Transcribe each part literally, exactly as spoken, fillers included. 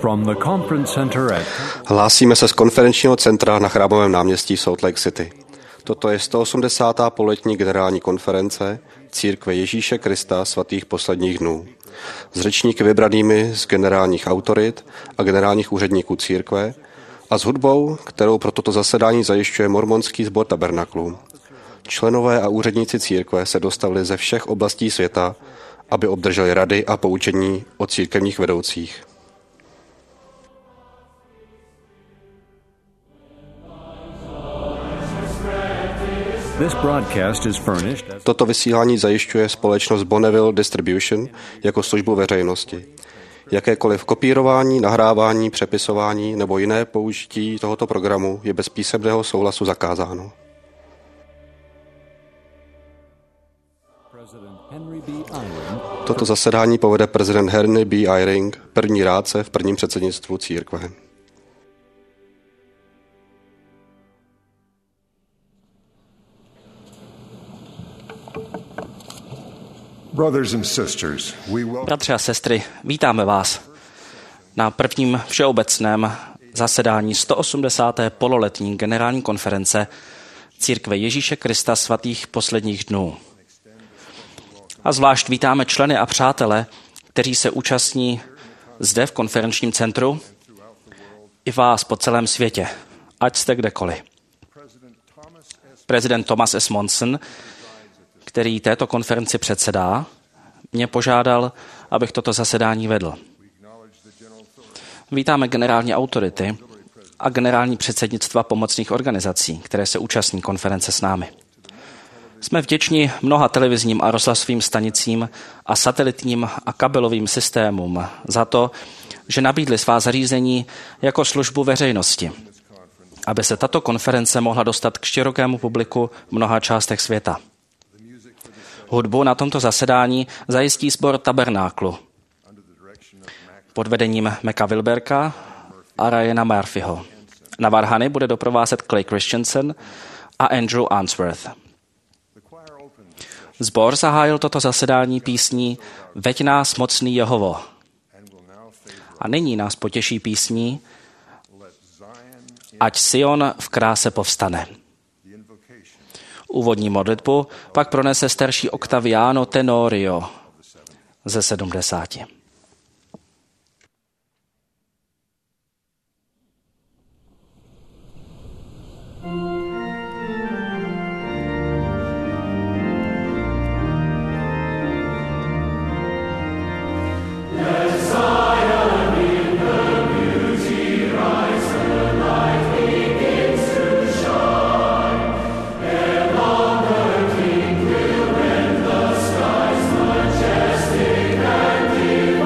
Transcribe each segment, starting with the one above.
From the conference center at... Hlásíme se z konferenčního centra na Chrámovém náměstí Salt Lake City. Toto je sto osmdesátá poletní generální konference Církve Ježíše Krista svatých posledních dnů. S řečníky vybranými z generálních autorit a generálních úředníků církve a s hudbou, kterou pro toto zasedání zajišťuje mormonský sbor tabernaklů. Členové a úředníci církve se dostavili ze všech oblastí světa, aby obdrželi rady a poučení od církevních vedoucích. Toto vysílání zajišťuje společnost Bonneville Distribution jako službu veřejnosti. Jakékoliv kopírování, nahrávání, přepisování nebo jiné použití tohoto programu je bez písemného souhlasu zakázáno. Toto zasedání povede prezident Henry B. Eyring, první rádce v prvním předsednictvu církve. Bratři a sestry, vítáme vás na prvním všeobecném zasedání sto osmdesáté pololetní generální konference Církve Ježíše Krista svatých posledních dnů. A zvlášť vítáme členy a přátele, kteří se účastní zde v konferenčním centru, i vás po celém světě, ať jste kdekoliv. Prezident Thomas S. Monson, který této konferenci předsedá, mě požádal, abych toto zasedání vedl. Vítáme generální autority a generální předsednictva pomocných organizací, které se účastní konference s námi. Jsme vděční mnoha televizním a rozhlasovým stanicím a satelitním a kabelovým systémům za to, že nabídli svá zařízení jako službu veřejnosti, aby se tato konference mohla dostat k širokému publiku v mnoha částech světa. Hudbu na tomto zasedání zajistí sbor tabernáklu pod vedením Meka Wilberka a Ryana Murphyho. Na varhany bude doprovázet Clay Christensen a Andrew Answorth. Sbor zahájil toto zasedání písní Veď nás mocný Jehovo. A nyní nás potěší písní Ať Sion v kráse povstane. Úvodní modlitbu pak pronese starší Octaviano Tenorio ze sedmdesáti. Majestic and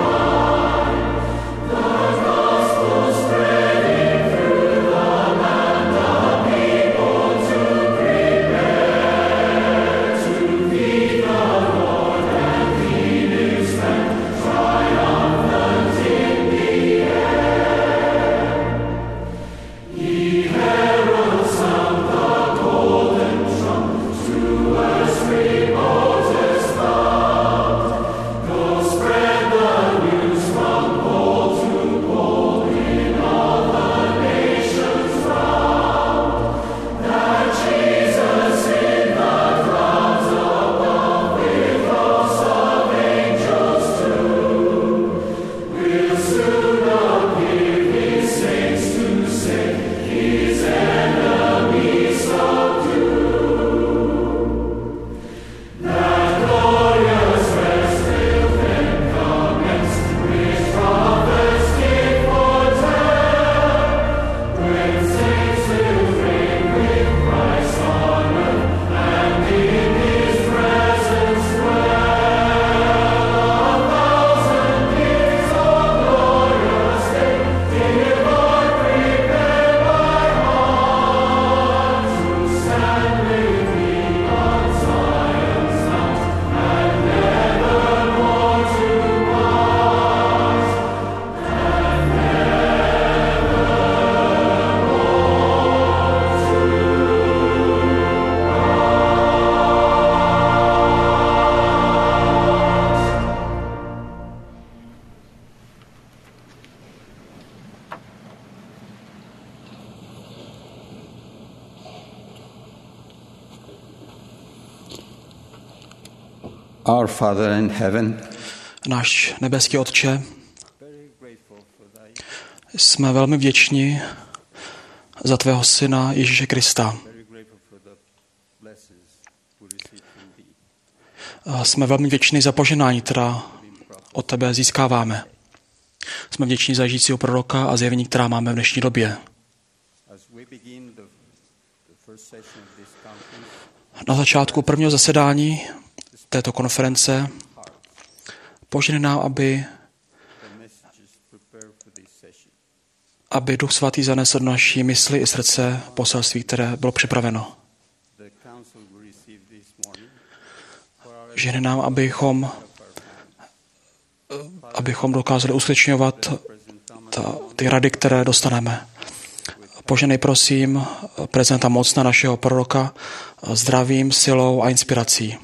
Our Father in heaven, Náš nebeský Otče, jsme velmi vděční za tvého syna Ježíše Krista. A jsme velmi vděční za požehnání, která od tebe získáváme. Jsme vděční za žijícího proroka a zjevení, která máme v dnešní době. Na začátku prvního zasedání této konference požehnej nám, aby, aby Duch Svatý zanesl do naší mysli i srdce poselství, které bylo připraveno. Žehnej nám, abychom, abychom dokázali uskutečňovat ta, ty rady, které dostaneme. Požehnej prosím prezidenta mocna našeho proroka zdravím, silou a inspirací,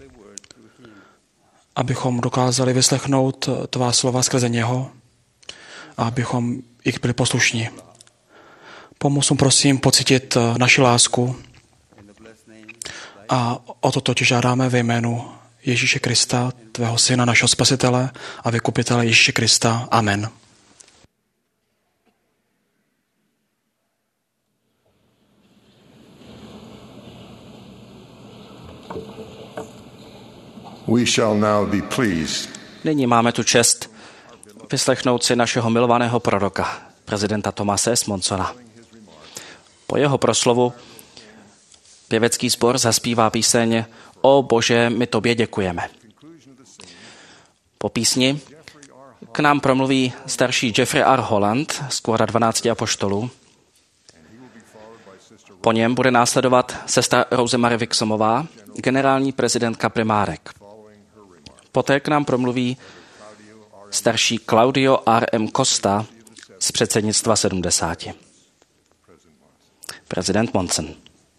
abychom dokázali vyslechnout tvá slova skrze něho a abychom jich byli poslušní. Pomoz mu prosím pocítit naši lásku a o toto tě žádáme ve jménu Ježíše Krista, tvého syna, našeho spasitele a vykupitele Ježíše Krista. Amen. We shall now be pleased. Nyní máme tu čest vyslechnout si našeho milovaného proroka, prezidenta Thomase S. Monsona. Po jeho proslovu pěvecký sbor zaspívá píseň O Bože, my tobě děkujeme. Po písni k nám promluví starší Jeffrey R. Holland z kvora dvanácti apoštolů. Po něm bude následovat sestra Rosemary Wixomová, generální prezidentka Primárek. Poté k nám promluví starší Claudio R. M. Costa z předsednictva sedmdesáti. Prezident Monson.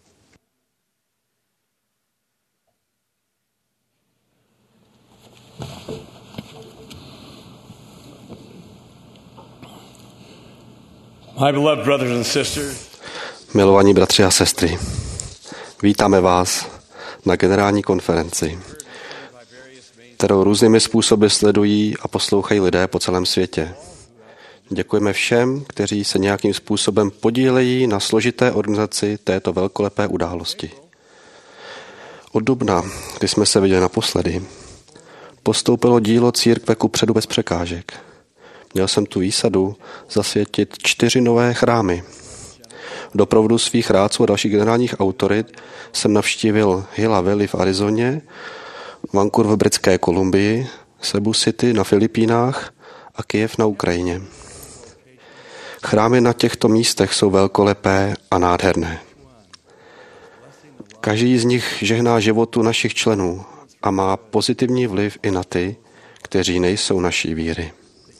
My beloved brothers and sisters, Milovaní bratři a sestry, vítáme vás na generální konferenci, kterou různými způsoby sledují a poslouchají lidé po celém světě. Děkujeme všem, kteří se nějakým způsobem podílejí na složité organizaci této velkolepé události. Od dubna, kdy jsme se viděli naposledy, postoupilo dílo církve kupředu bez překážek. Měl jsem tu výsadu zasvětit čtyři nové chrámy. V doprovodu svých rádců a dalších generálních autorit jsem navštívil Hilla Valley v Arizoně, Vancouver v Britské Kolumbii, Cebu City na Filipínách a Kyjev na Ukrajině. Chrámy na těchto místech jsou velkolepé a nádherné. Každý z nich žehná životu našich členů a má pozitivní vliv i na ty, kteří nejsou naší víry.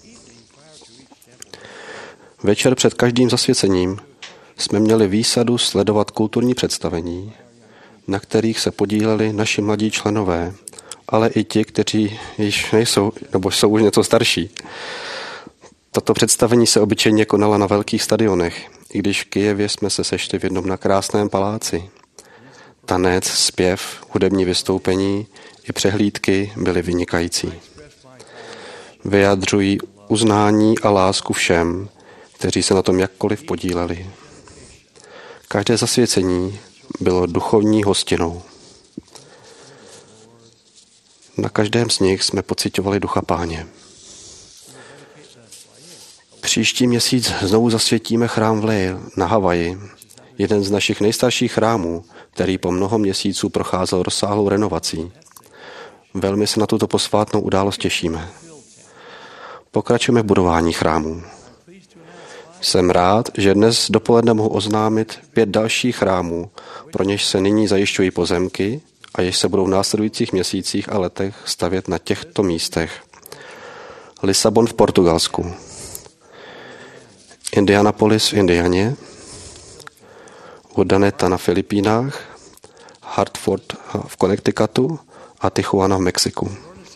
Večer před každým zasvěcením jsme měli výsadu sledovat kulturní představení, na kterých se podíleli naši mladí členové, ale i ti, kteří již nejsou, nebo jsou už něco starší. Tato představení se obyčejně konala na velkých stadionech, i když v Kyjevě jsme se sešli v jednom na krásném paláci. Tanec, zpěv, hudební vystoupení i přehlídky byly vynikající. Vyjadřují uznání a lásku všem, kteří se na tom jakkoliv podíleli. Každé zasvěcení bylo duchovní hostinou. Na každém z nich jsme pociťovali ducha Páně. Příští měsíc znovu zasvětíme chrám v Lael na Havaji, jeden z našich nejstarších chrámů, který po mnoho měsíců procházel rozsáhlou renovací. Velmi se na tuto posvátnou událost těšíme. Pokračujeme v budování chrámů. Jsem rád, že dnes dopoledne mohu oznámit pět dalších chrámů, pro něž se nyní zajišťují pozemky a jež se budou v následujících měsících a letech stavět na těchto místech. Lisabon v Portugalsku, Indianapolis v Indianě, Urdaneta na Filipínách, Hartford v Connecticutu a Tijuana v Mexiku.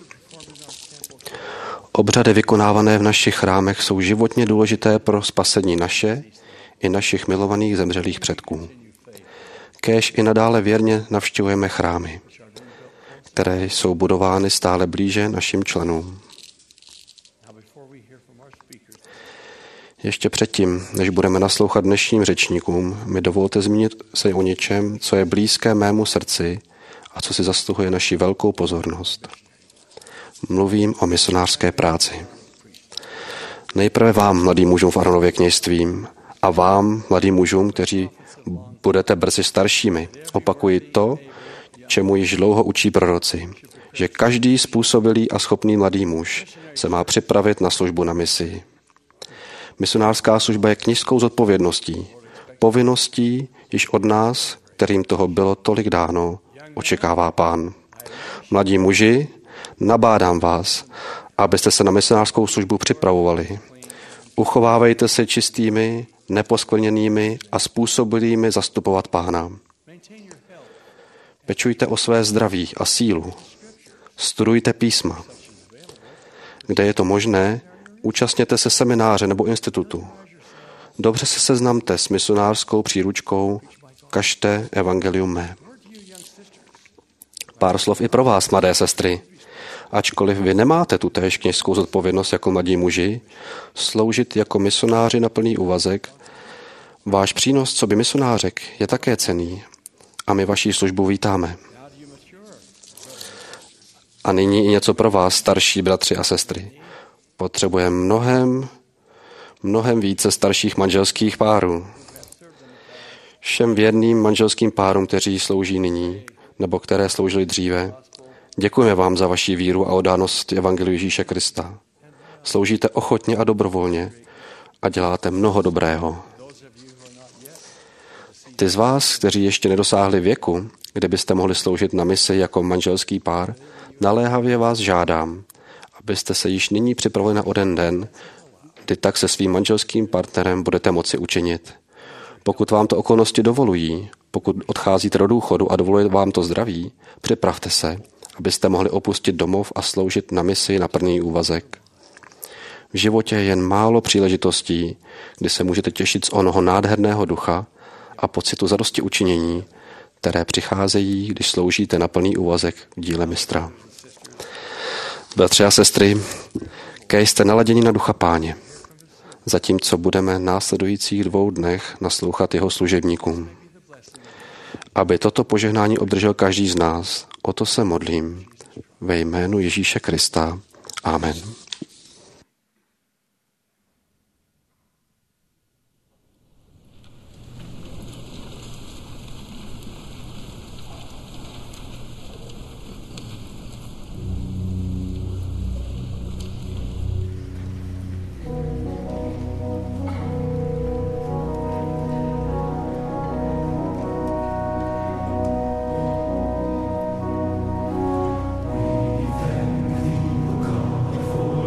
Obřady vykonávané v našich chrámech jsou životně důležité pro spasení naše i našich milovaných zemřelých předků. Kéž i nadále věrně navštěvujeme chrámy, které jsou budovány stále blíže našim členům. Ještě předtím, než budeme naslouchat dnešním řečníkům, mi dovolte zmínit se o něčem, co je blízké mému srdci a co si zasluhuje naši velkou pozornost. Mluvím o misionářské práci. Nejprve vám, mladým mužům v Aronově kněžstvím, a vám, mladým mužům, kteří budete brzy staršími, opakuji to, čemu již dlouho učí proroci, že každý způsobilý a schopný mladý muž se má připravit na službu na misi. Misionářská služba je kněžskou zodpovědností, povinností, již od nás, kterým toho bylo tolik dáno, očekává Pán. Mladí muži, nabádám vás, abyste se na misionářskou službu připravovali. Uchovávejte se čistými, neposkvrněnými a způsobilými zastupovat Pána. Pečujte o své zdraví a sílu. Studujte písma. Kde je to možné, účastněte se semináře nebo institutu. Dobře se seznamte s misionářskou příručkou Kažte evangelium mé. Pár slov i pro vás, mladé sestry. Ačkoliv vy nemáte tu též kněžskou zodpovědnost jako mladí muži, sloužit jako misionáři na plný úvazek, váš přínos coby misionářek je také cenný a my vaši službu vítáme. A nyní i něco pro vás, starší bratři a sestry. Potřebujeme mnohem, mnohem více starších manželských párů. Všem věrným manželským párům, kteří slouží nyní, nebo které sloužili dříve, děkujeme vám za vaši víru a oddánost Evangeliu Ježíše Krista. Sloužíte ochotně a dobrovolně a děláte mnoho dobrého. Ty z vás, kteří ještě nedosáhli věku, kde byste mohli sloužit na misi jako manželský pár, naléhavě vás žádám, abyste se již nyní připravili na onen den, kdy tak se svým manželským partnerem budete moci učinit. Pokud vám to okolnosti dovolují, pokud odcházíte do důchodu a dovoluje vám to zdraví, připravte se, abyste mohli opustit domov a sloužit na misi na plný úvazek. V životě je jen málo příležitostí, kdy se můžete těšit z onoho nádherného ducha a pocitu zadosti učinění, které přicházejí, když sloužíte na plný úvazek v díle mistra. Bratři a sestry, kéž jste naladěni na ducha Páně, zatímco budeme následujících dvou dnech naslouchat jeho služebníkům. Aby toto požehnání obdržel každý z nás, o to se modlím. Ve jménu Ježíše Krista. Amen. For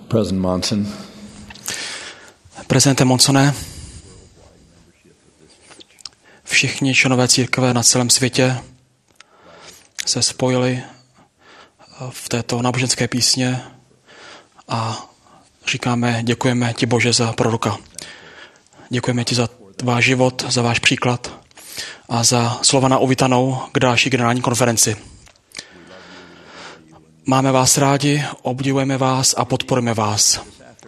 President Monson. Prezidente Monsone, všichni členové církve na celém světě se spojili v této náboženské písně a říkáme, děkujeme ti, Bože, za proroka. Děkujeme ti za váš život, za váš příklad a za slova na uvítanou k další generální konferenci. Máme vás rádi, obdivujeme vás a podporujeme vás.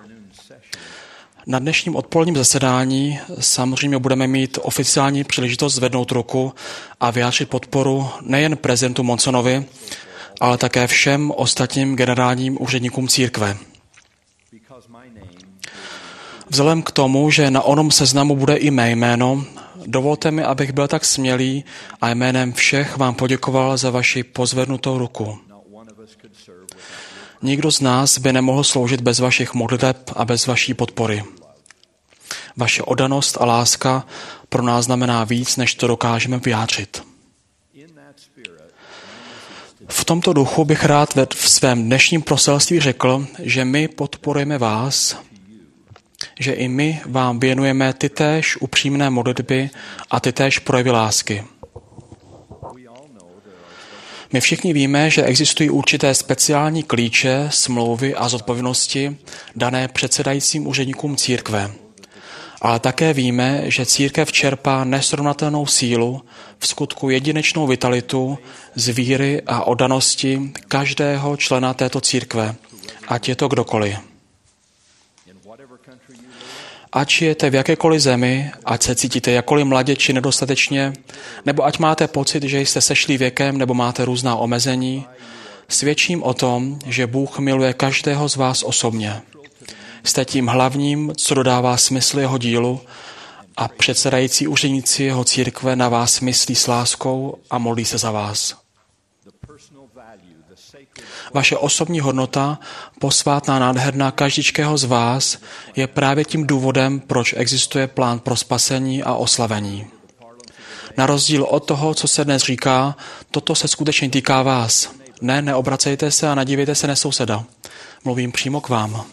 Na dnešním odpoledním zasedání samozřejmě budeme mít oficiální příležitost zvednout ruku a vyjádřit podporu nejen prezidentu Monsonovi, ale také všem ostatním generálním úředníkům církve. Vzhledem k tomu, že na onom seznamu bude i mé jméno, dovolte mi, abych byl tak smělý a jménem všech vám poděkoval za vaši pozvednutou ruku. Nikdo z nás by nemohl sloužit bez vašich modliteb a bez vaší podpory. Vaše oddanost a láska pro nás znamená víc, než to dokážeme vyjádřit. V tomto duchu bych rád v svém dnešním poselství řekl, že my podporujeme vás, že i my vám věnujeme tytéž upřímné modlitby a tytéž projevy lásky. My všichni víme, že existují určité speciální klíče, smlouvy a zodpovědnosti dané předsedajícím úředníkům církve. Ale také víme, že církev čerpá nesrovnatelnou sílu, v skutku jedinečnou vitalitu z víry a oddanosti každého člena této církve, ať je to kdokoliv. Ať žijete v jakékoliv zemi, ať se cítíte jakkoliv mladě či nedostatečně, nebo ať máte pocit, že jste sešli věkem nebo máte různá omezení, svědčím o tom, že Bůh miluje každého z vás osobně. Jste tím hlavním, co dodává smysl jeho dílu a předsedající úředníci jeho církve na vás myslí s láskou a modlí se za vás. Vaše osobní hodnota, posvátná nádherná každičkého z vás, je právě tím důvodem, proč existuje plán pro spasení a oslavení. Na rozdíl od toho, co se dnes říká, toto se skutečně týká vás. Ne, neobracejte se a nadívejte se na souseda. Mluvím přímo k vám.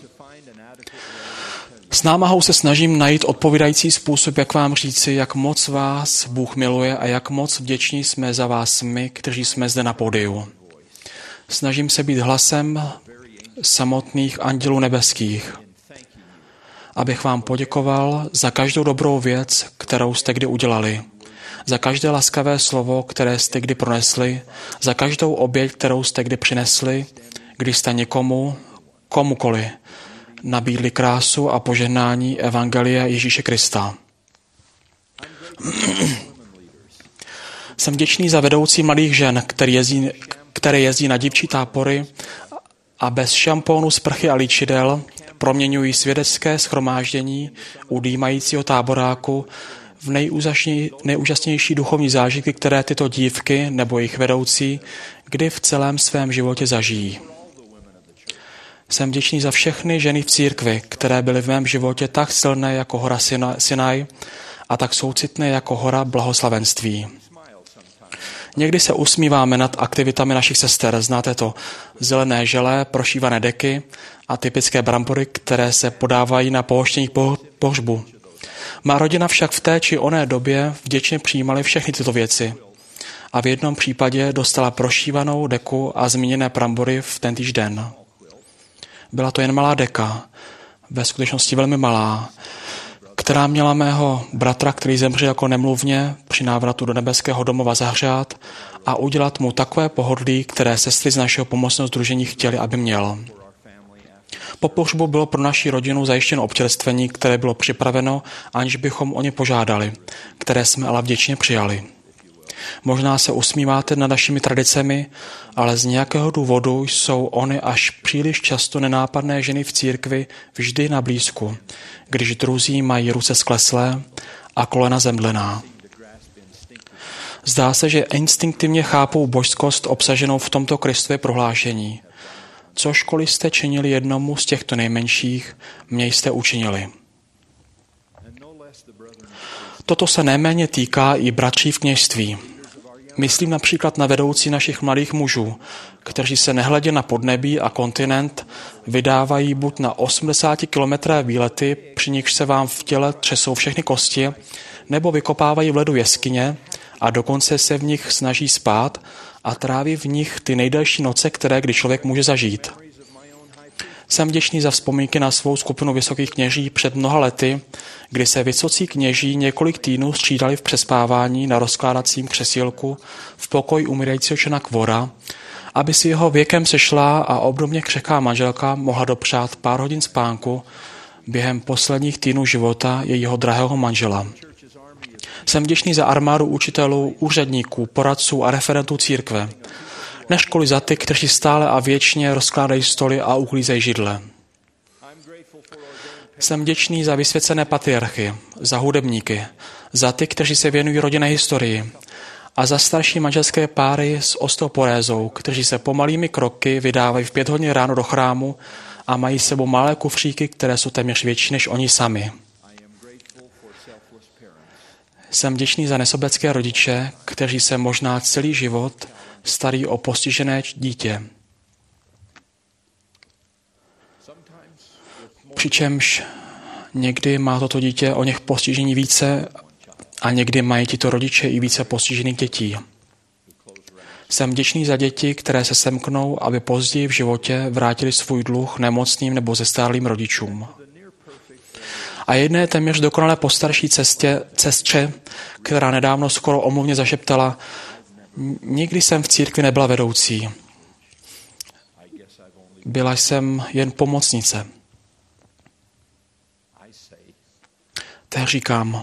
S námahou se snažím najít odpovídající způsob, jak vám říci, jak moc vás Bůh miluje a jak moc vděční jsme za vás my, kteří jsme zde na pódiu. Snažím se být hlasem samotných andělů nebeských, abych vám poděkoval za každou dobrou věc, kterou jste kdy udělali, za každé laskavé slovo, které jste kdy pronesli, za každou oběť, kterou jste kdy přinesli, když jste někomu, komukoli, nabídli krásu a požehnání evangelia Ježíše Krista. Jsem vděčný za vedoucí mladých žen, který jezdí, které jezdí na dívčí tábory a bez šampónu, sprchy a líčidel proměňují svědecké shromáždění u dýmajícího táboráku v nejúžasnější duchovní zážitky, které tyto dívky nebo jejich vedoucí kdy v celém svém životě zažijí. Jsem vděčný za všechny ženy v církvi, které byly v mém životě tak silné jako hora Sinaj a tak soucitné jako hora blahoslavenství. Někdy se usmíváme nad aktivitami našich sester. Znáte to, zelené želé, prošívané deky a typické brambory, které se podávají na pohoštění pohřbu. Má rodina však v té či oné době vděčně přijímali všechny tyto věci. A v jednom případě dostala prošívanou deku a zmíněné brambory v tentýž den. Byla to jen malá deka, ve skutečnosti velmi malá, která měla mého bratra, který zemřel jako nemluvně, při návratu do nebeského domova zahřát a udělat mu takové pohodlí, které sestry z našeho pomocného sdružení chtěli, aby měl. Po pohřbu bylo pro naši rodinu zajištěno občerstvení, které bylo připraveno, aniž bychom o ně požádali, které jsme ale vděčně přijali. Možná se usmíváte nad našimi tradicemi, ale z nějakého důvodu jsou ony až příliš často nenápadné ženy v církvi vždy na blízku, když druzí mají ruce skleslé a kolena zemdlená. Zdá se, že instinktivně chápou božskost obsaženou v tomto Kristově prohlášení. Cožkoliv jste činili jednomu z těchto nejmenších, mě jste učinili. Toto se nejméně týká i bratří v kněžství. Myslím například na vedoucí našich mladých mužů, kteří se nehledě na podnebí a kontinent vydávají buď na osmdesátikilometrové výlety, při nichž se vám v těle třesou všechny kosti, nebo vykopávají v ledu jeskyně a dokonce se v nich snaží spát a tráví v nich ty nejdelší noce, které kdy člověk může zažít. Jsem vděčný za vzpomínky na svou skupinu vysokých kněží před mnoha lety, kdy se vysocí kněží několik týdnů střídali v přespávání na rozkládacím křesílku v pokoji umírajícího člena Kvora, aby si jeho věkem sešla a obdobně křehká manželka mohla dopřát pár hodin spánku během posledních týdnů života jejího drahého manžela. Jsem vděčný za armádu učitelů, úředníků, poradců a referentů církve. Neškoli za ty, kteří stále a věčně rozkládají stoly a uklízejí židle. Jsem vděčný za vysvěcené patriarchy, za hudebníky, za ty, kteří se věnují rodinné historii a za starší manželské páry s osteoporézou, kteří se pomalými kroky vydávají v pět hodin ráno do chrámu a mají s sebou malé kufříky, které jsou téměř větší než oni sami. Jsem vděčný za nesobecké rodiče, kteří se možná celý život starají o postižené dítě. Přičemž někdy má toto dítě o něch postižení více a někdy mají tito rodiče i více postižených dětí. Jsem vděčný za děti, které se semknou, aby později v životě vrátili svůj dluh nemocným nebo zestárlým rodičům. A jedné téměř dokonale postarší cestě, cestře, která nedávno skoro omluvně zašeptala: nikdy jsem v církvi nebyla vedoucí. Byla jsem jen pomocnice. Tak říkám: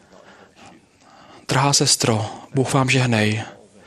drahá sestro, Bůh vám žehnej.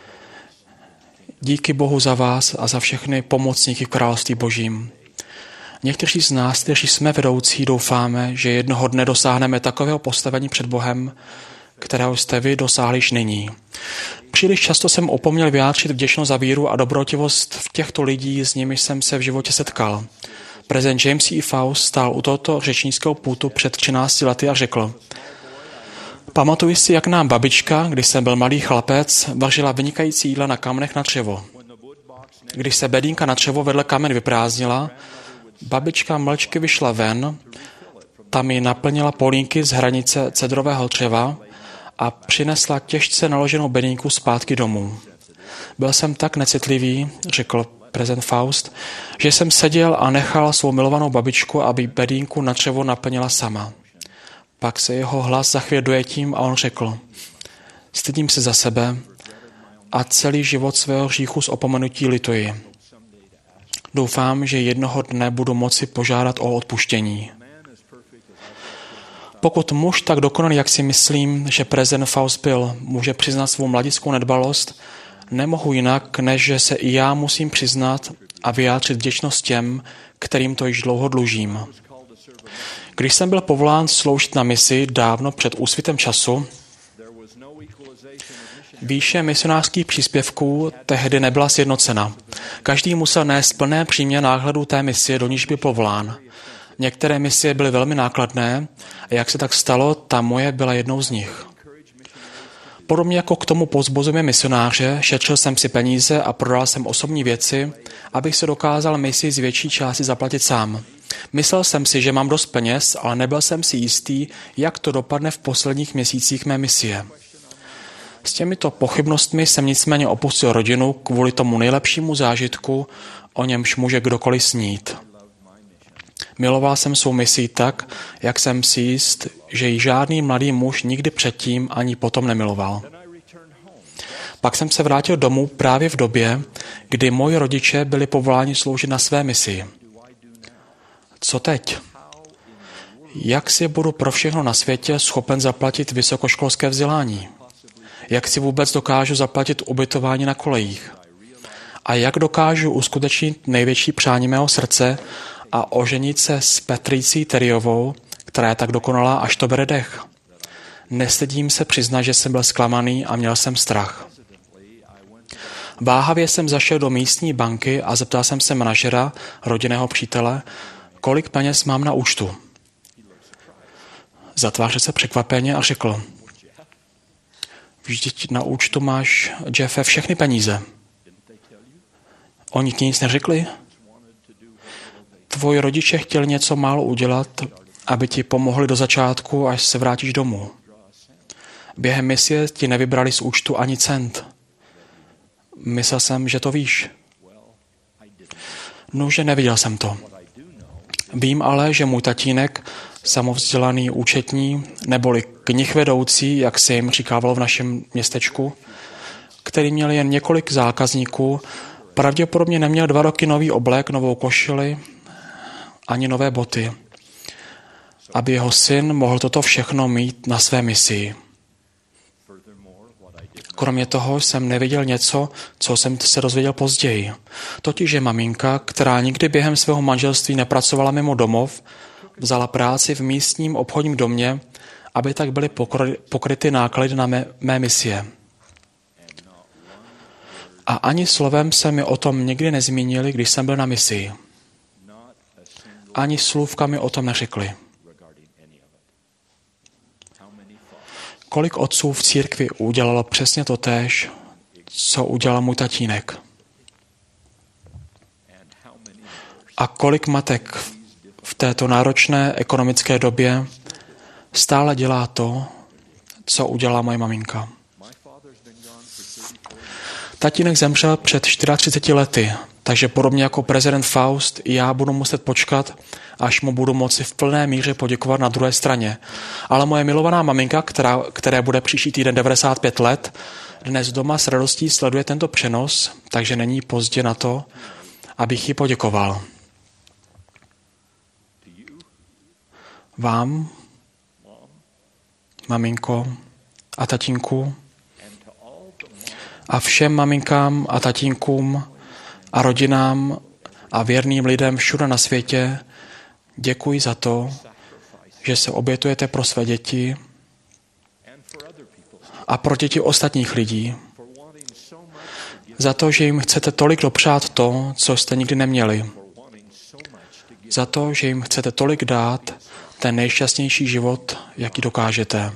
Díky Bohu za vás a za všechny pomocníky v království Božím. Někteří z nás, kteří jsme vedoucí, doufáme, že jednoho dne dosáhneme takového postavení před Bohem, kterého jste vy dosáhli již nyní. Příliš často jsem opomněl vyjádřit vděčnost za víru a dobrotivost v těchto lidí, s nimi jsem se v životě setkal. Prezident James E. Faust stál u tohoto řečnického pultu před třinácti lety a řekl: pamatuji si, jak nám babička, když jsem byl malý chlapec, vařila vynikající jídla na kamenech na dřevo. Když se bedínka na dřevo vedle kamen vyprázdnila, babička mlčky vyšla ven, tam ji naplnila polínky z hranice cedrového dřeva a přinesla těžce naloženou bedínku zpátky domů. Byl jsem tak necitlivý, řekl prezident Faust, že jsem seděl a nechal svou milovanou babičku, aby bedínku na dřevo naplnila sama. Pak se jeho hlas zachvěl dojetím a on řekl: stydím se za sebe a celý život svého hříchu z opomenutí lituji. Doufám, že jednoho dne budu moci požádat o odpuštění. Pokud muž tak dokonalý, jak si myslím, že prezident Faust byl, může přiznat svou mladickou nedbalost, nemohu jinak, než že se i já musím přiznat a vyjádřit vděčnost těm, kterým to již dlouho dlužím. Když jsem byl povolán sloužit na misi dávno před úsvitem času, výše misionářských příspěvků tehdy nebyla sjednocena. Každý musel nést plné přímě náhledu té misie, do níž byl povolán. Některé misie byly velmi nákladné a jak se tak stalo, ta moje byla jednou z nich. Podobně jako k tomu povzbuzujeme misionáře, šetřil jsem si peníze a prodal jsem osobní věci, abych se dokázal misi z větší části zaplatit sám. Myslel jsem si, že mám dost peněz, ale nebyl jsem si jistý, jak to dopadne v posledních měsících mé misie. S těmito pochybnostmi jsem nicméně opustil rodinu kvůli tomu nejlepšímu zážitku, o němž může kdokoliv snít. Miloval jsem svou misi tak, jak jsem si jist, že ji žádný mladý muž nikdy předtím ani potom nemiloval. Pak jsem se vrátil domů právě v době, kdy moji rodiče byli povoláni sloužit na své misi. Co teď? Jak si budu pro všechno na světě schopen zaplatit vysokoškolské vzdělání? Jak si vůbec dokážu zaplatit ubytování na kolejích? A jak dokážu uskutečnit největší přání mého srdce a oženit se s Patricí Terryovou, která je tak dokonalá, až to bere dech? Nestydím se přiznat, že jsem byl zklamaný a měl jsem strach. Váhavě jsem zašel do místní banky a zeptal jsem se manažera, rodinného přítele, kolik peněz mám na účtu. Zatvářil se překvapeně a řekl: Vždyť na účtu máš, Jeffe, všechny peníze. Oni ti nic neřekli? Tvoji rodiče chtěli něco málo udělat, aby ti pomohli do začátku, až se vrátíš domů. Během misie ti nevybrali z účtu ani cent. Myslel jsem, že to víš. No, že neviděl jsem to. Vím ale, že můj tatínek, samovzdělaný účetní, neboli knihvedoucí, jak se jim říkávalo v našem městečku, který měl jen několik zákazníků, pravděpodobně neměl dva roky nový oblek, novou košili ani nové boty, aby jeho syn mohl toto všechno mít na své misii. Kromě toho jsem neviděl něco, co jsem se dozvěděl později. Totiž, že maminka, která nikdy během svého manželství nepracovala mimo domov, vzala práci v místním obchodním domě, aby tak byly pokryty náklady na mé, mé misie. A ani slovem se mi o tom nikdy nezmínili, když jsem byl na misii. Ani slůvka mi o tom neřekli. Kolik otců v církvi udělalo přesně to též, co udělal můj tatínek? A kolik matek v této náročné ekonomické době stále dělá to, co udělala moje maminka? Tatínek zemřel před třiceti čtyřmi lety, takže podobně jako prezident Faust i já budu muset počkat, až mu budu moci v plné míře poděkovat na druhé straně. Ale moje milovaná maminka, která, které bude příští týden devadesát pět let, dnes doma s radostí sleduje tento přenos, takže není pozdě na to, abych jí poděkoval. Vám, maminko a tatínku, a všem maminkám a tatínkům a rodinám a věrným lidem všude na světě děkuji za to, že se obětujete pro své děti a pro děti ostatních lidí. Za to, že jim chcete tolik dopřát to, co jste nikdy neměli. Za to, že jim chcete tolik dát ten nejšťastnější život, jaký dokážete.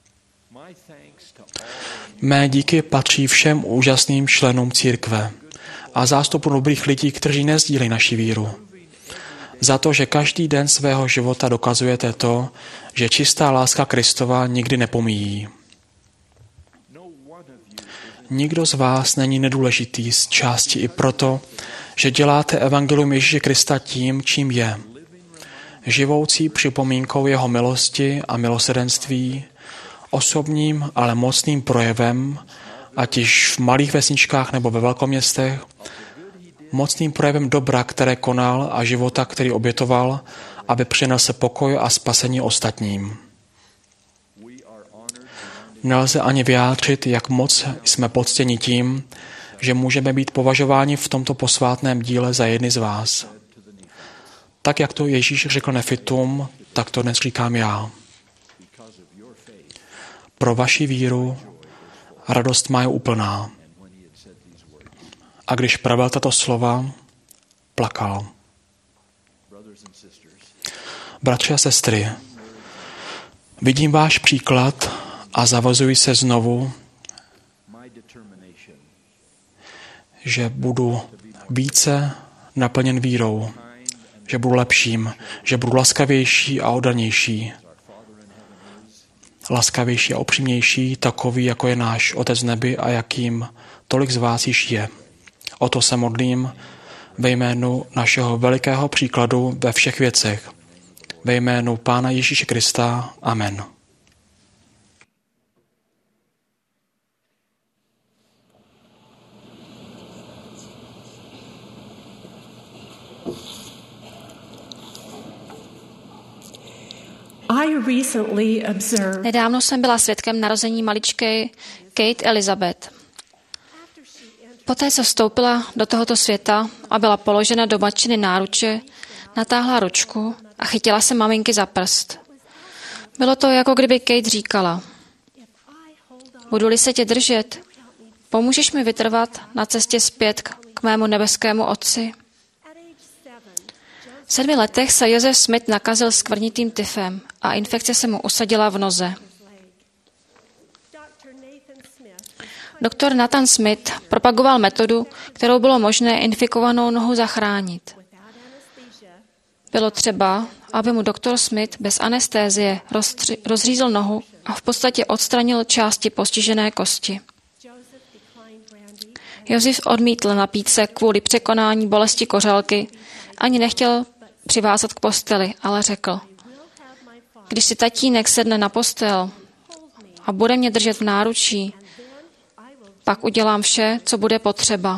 Mé díky patří všem úžasným členům církve a zástupu dobrých lidí, kteří nezdílejí naši víru. Za to, že každý den svého života dokazujete to, že čistá láska Kristova nikdy nepomíjí. Nikdo z vás není nedůležitý z části i proto, že děláte evangelium Ježíše Krista tím, čím je. Živoucí připomínkou jeho milosti a milosrdenství, osobním, ale mocným projevem, ať již v malých vesničkách nebo ve velkoměstech, mocným projevem dobra, které konal a života, který obětoval, aby přinesl pokoj a spasení ostatním. Nelze ani vyjádřit, jak moc jsme poctěni tím, že můžeme být považováni v tomto posvátném díle za jedny z vás. Tak, jak to Ježíš řekl Nefitům, tak to dnes říkám já. Pro vaši víru radost má je úplná. A když pravil tato slova, plakal. Bratři a sestry, vidím váš příklad a zavazuji se znovu, že budu více naplněn vírou, že budu lepším, že budu laskavější a oddanější. Laskavější a upřímnější, takový, jako je náš Otec v nebi a jakým tolik z vás již je. O to se modlím ve jménu našeho velikého příkladu ve všech věcech. Ve jménu Pána Ježíše Krista. Amen. Nedávno jsem byla svědkem narození maličké Kate Elizabeth. Poté, co vstoupila do tohoto světa a byla položena do matčiny náruče, natáhla ručku a chytila se maminky za prst. Bylo to, jako kdyby Kate říkala: budu-li se tě držet, pomůžeš mi vytrvat na cestě zpět k mému nebeskému otci? V sedmi letech se Joseph Smith nakazil skvrnitým tyfem a infekce se mu usadila v noze. Doktor Nathan Smith propagoval metodu, kterou bylo možné infikovanou nohu zachránit. Bylo třeba, aby mu doktor Smith bez anestézie rozstři- rozřízl nohu a v podstatě odstranil části postižené kosti. Josef odmítl napít se kvůli překonání bolesti kořálky, ani nechtěl přivázat k posteli, ale řekl, když si tatínek sedne na postel a bude mě držet v náručí, pak udělám vše, co bude potřeba.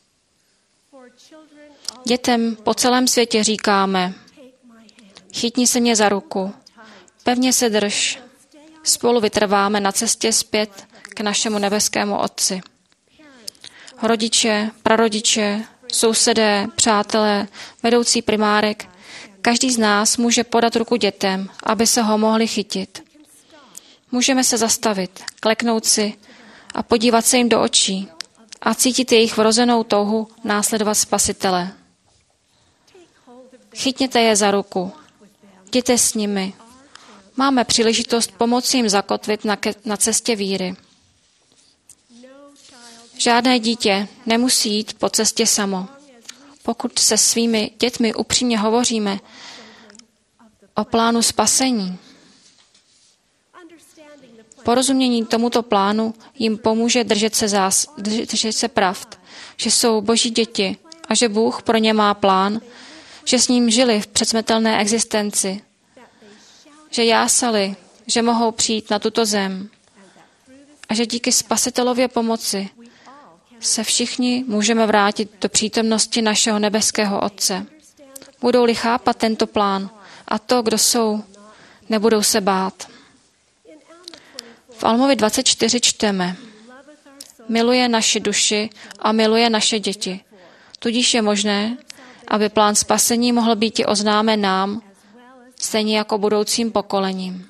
Dětem po celém světě říkáme, chytni se mě za ruku, pevně se drž, spolu vytrváme na cestě zpět k našemu nebeskému Otci. Rodiče, prarodiče, sousedé, přátelé, vedoucí primárek, každý z nás může podat ruku dětem, aby se ho mohli chytit. Můžeme se zastavit, kleknout si a podívat se jim do očí a cítit jejich vrozenou touhu následovat Spasitele. Chytněte je za ruku, jděte s nimi. Máme příležitost pomoci jim zakotvit na, ke- na cestě víry. Žádné dítě nemusí jít po cestě samo. Pokud se svými dětmi upřímně hovoříme o plánu spasení, porozumění tomuto plánu jim pomůže držet se, zás, držet se pravd, že jsou Boží děti a že Bůh pro ně má plán, že s ním žili v předsmrtelné existenci, že jásali, že mohou přijít na tuto zem a že díky Spasitelově pomoci se všichni můžeme vrátit do přítomnosti našeho nebeského Otce. Budou-li chápat tento plán a to, kdo jsou, nebudou se bát. V Almovi dvacet čtyři čteme: miluje naši duši a miluje naše děti. Tudíž je možné, aby plán spasení mohl být i oznámen nám, stejně jako budoucím pokolením.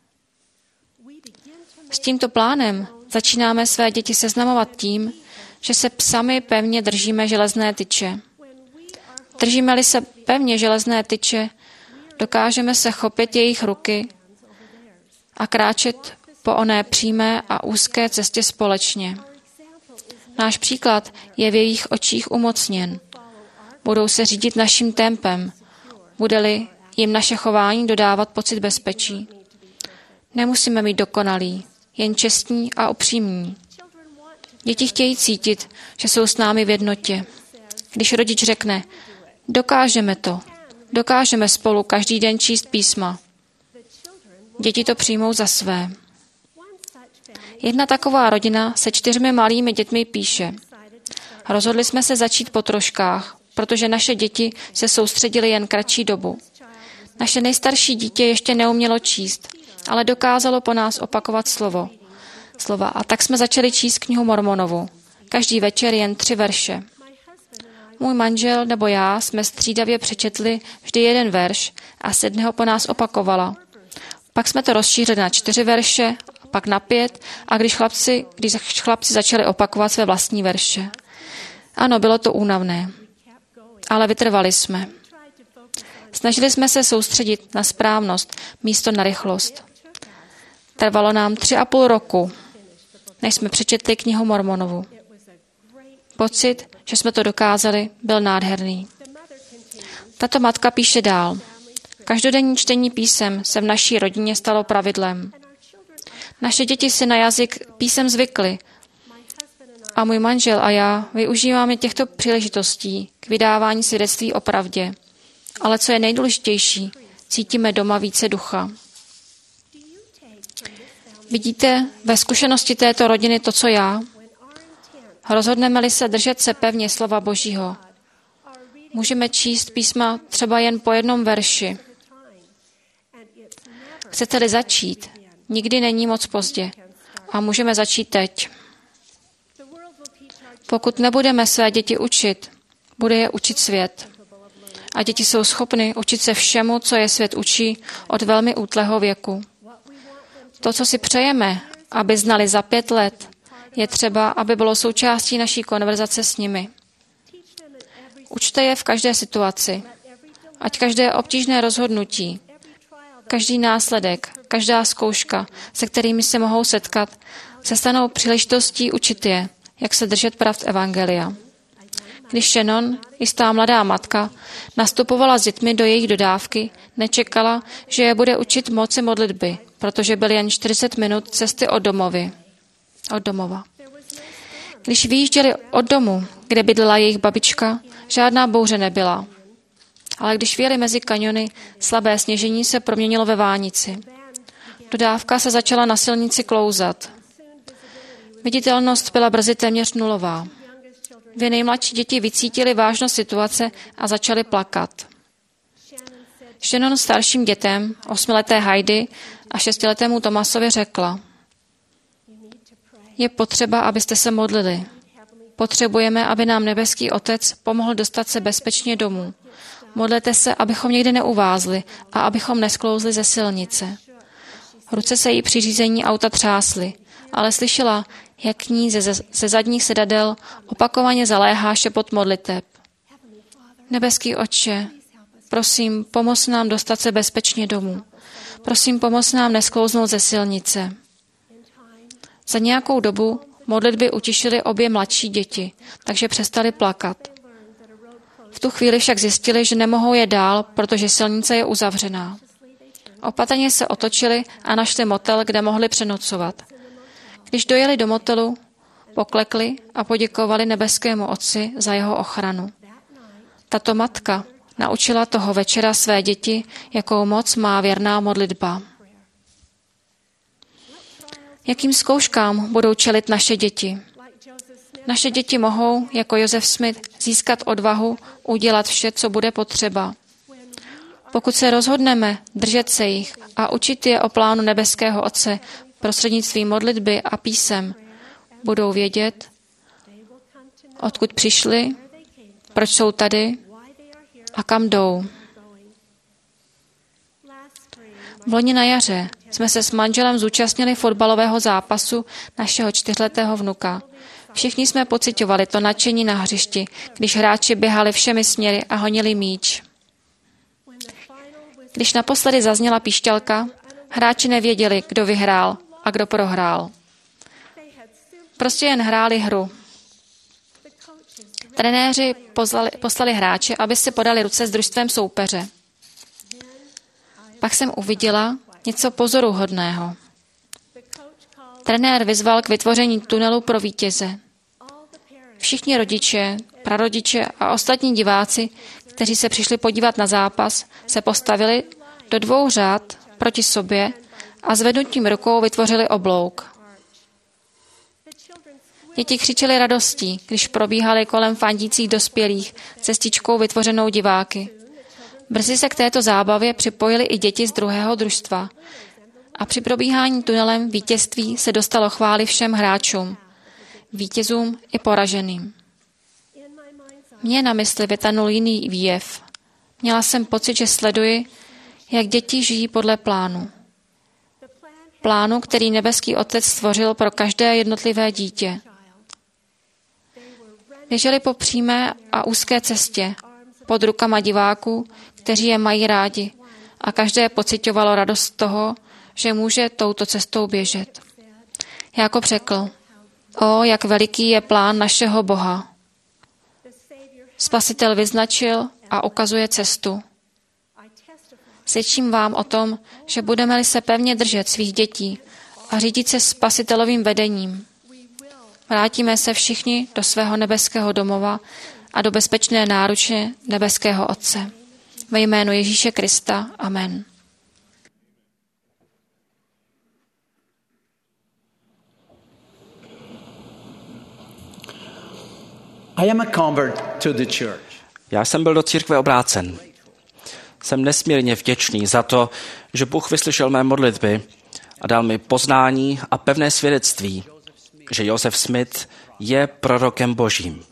S tímto plánem začínáme své děti seznamovat tím, že se sami pevně držíme železné tyče. Držíme-li se pevně železné tyče, dokážeme se chopit jejich ruky a kráčet po oné přímé a úzké cestě společně. Náš příklad je v jejich očích umocněn. Budou se řídit naším tempem, bude-li jim naše chování dodávat pocit bezpečí. Nemusíme být dokonalí, jen čestní a upřímní. Děti chtějí cítit, že jsou s námi v jednotě. Když rodič řekne, dokážeme to, dokážeme spolu každý den číst písma, děti to přijmou za své. Jedna taková rodina se čtyřmi malými dětmi píše: rozhodli jsme se začít po troškách, protože naše děti se soustředily jen kratší dobu. Naše nejstarší dítě ještě neumělo číst, ale dokázalo po nás opakovat slovo. Slova. A tak jsme začali číst knihu Mormonovu. Každý večer jen tři verše. Můj manžel nebo já jsme střídavě přečetli vždy jeden verš a sedne ho po nás opakovala. Pak jsme to rozšířili na čtyři verše, pak na pět a když chlapci, když chlapci začali opakovat své vlastní verše. Ano, bylo to únavné, ale vytrvali jsme. Snažili jsme se soustředit na správnost místo na rychlost. Trvalo nám tři a půl roku, než jsme přečetli knihu Mormonovu. Pocit, že jsme to dokázali, byl nádherný. Tato matka píše dál. Každodenní čtení písem se v naší rodině stalo pravidlem. Naše děti si na jazyk písem zvykly a můj manžel a já využíváme těchto příležitostí k vydávání svědectví o pravdě. Ale co je nejdůležitější, cítíme doma více ducha. Vidíte ve zkušenosti této rodiny to, co já? Rozhodneme-li se držet se pevně slova Božího. Můžeme číst písma třeba jen po jednom verši. Chcete-li začít? Nikdy není moc pozdě. A můžeme začít teď. Pokud nebudeme své děti učit, bude je učit svět. A děti jsou schopny učit se všemu, co je svět učí od velmi útlého věku. To, co si přejeme, aby znali za pět let, je třeba, aby bylo součástí naší konverzace s nimi. Učte je v každé situaci, ať každé obtížné rozhodnutí, každý následek, každá zkouška, se kterými se mohou setkat, se stanou příležitostí učit je, jak se držet pravd evangelia. Když Shannon, jistá mladá matka, nastupovala s dětmi do jejich dodávky, nečekala, že je bude učit moci modlitby, protože byl jen čtyřicet minut cesty od domovy. Od domova. Když vyjížděli od domu, kde bydlela jejich babička, žádná bouře nebyla. Ale když vyjeli mezi kaniony, slabé sněžení se proměnilo ve vánici. Dodávka se začala na silnici klouzat. Viditelnost byla brzy téměř nulová. Dvě nejmladší děti vycítily vážnost situace a začaly plakat. Shannon starším dětem, osmileté Heidi a šestiletému Tomasovi řekla: je potřeba, abyste se modlili. Potřebujeme, aby nám nebeský Otec pomohl dostat se bezpečně domů. Modlete se, abychom někdy neuvázli a abychom nesklouzli ze silnice. Ruce se jí při řízení auta třásly, ale slyšela, jak k ní ze, ze zadních sedadel opakovaně zaléhá šepot modliteb. Nebeský Otče, prosím, pomoz nám dostat se bezpečně domů. Prosím, pomoz nám nesklouznout ze silnice. Za nějakou dobu modlitby utišily obě mladší děti, takže přestali plakat. V tu chvíli však zjistili, že nemohou jet dál, protože silnice je uzavřená. Opatrně se otočili a našli motel, kde mohli přenocovat. Když dojeli do motelu, poklekli a poděkovali nebeskému Otci za jeho ochranu. Tato matka naučila toho večera své děti, jakou moc má věrná modlitba. Jakým zkouškám budou čelit naše děti? Naše děti mohou, jako Joseph Smith, získat odvahu udělat vše, co bude potřeba. Pokud se rozhodneme držet se jich a učit je o plánu nebeského Otce prostřednictvím modlitby a písem, budou vědět, odkud přišli, proč jsou tady a kam jdou. V loni na jaře jsme se s manželem zúčastnili fotbalového zápasu našeho čtyřletého vnuka. Všichni jsme pociťovali to nadšení na hřišti, když hráči běhali všemi směry a honili míč. Když naposledy zazněla píšťalka, hráči nevěděli, kdo vyhrál a kdo prohrál. Prostě jen hráli hru. Trenéři poslali, poslali hráče, aby si podali ruce s družstvem soupeře. Pak jsem uviděla něco pozoruhodného. Trenér vyzval k vytvoření tunelu pro vítěze. Všichni rodiče, prarodiče a ostatní diváci, kteří se přišli podívat na zápas, se postavili do dvou řád proti sobě a zvednutím rukou vytvořili oblouk. Děti křičely radostí, když probíhali kolem fandících dospělých cestičkou vytvořenou diváky. Brzy se k této zábavě připojili i děti z druhého družstva. A při probíhání tunelem vítězství se dostalo chvály všem hráčům, vítězům i poraženým. Mně na mysli vytanul jiný výjev. Měla jsem pocit, že sleduji, jak děti žijí podle plánu. Plánu, který nebeský Otec stvořil pro každé jednotlivé dítě. Běželi po přímé a úzké cestě, pod rukama diváků, kteří je mají rádi, a každé pociťovalo radost toho, že může touto cestou běžet. Jákob řekl: o, jak veliký je plán našeho Boha. Spasitel vyznačil a ukazuje cestu. Svědčím vám o tom, že budeme-li se pevně držet svých dětí a řídit se spasitelovým vedením, vrátíme se všichni do svého nebeského domova a do bezpečné náruče nebeského Otce. Ve jménu Ježíše Krista. Amen. I am a convert to the church. Já jsem byl do církve obrácen. Jsem nesmírně vděčný za to, že Bůh vyslyšel mé modlitby a dal mi poznání a pevné svědectví, že Joseph Smith je prorokem Božím.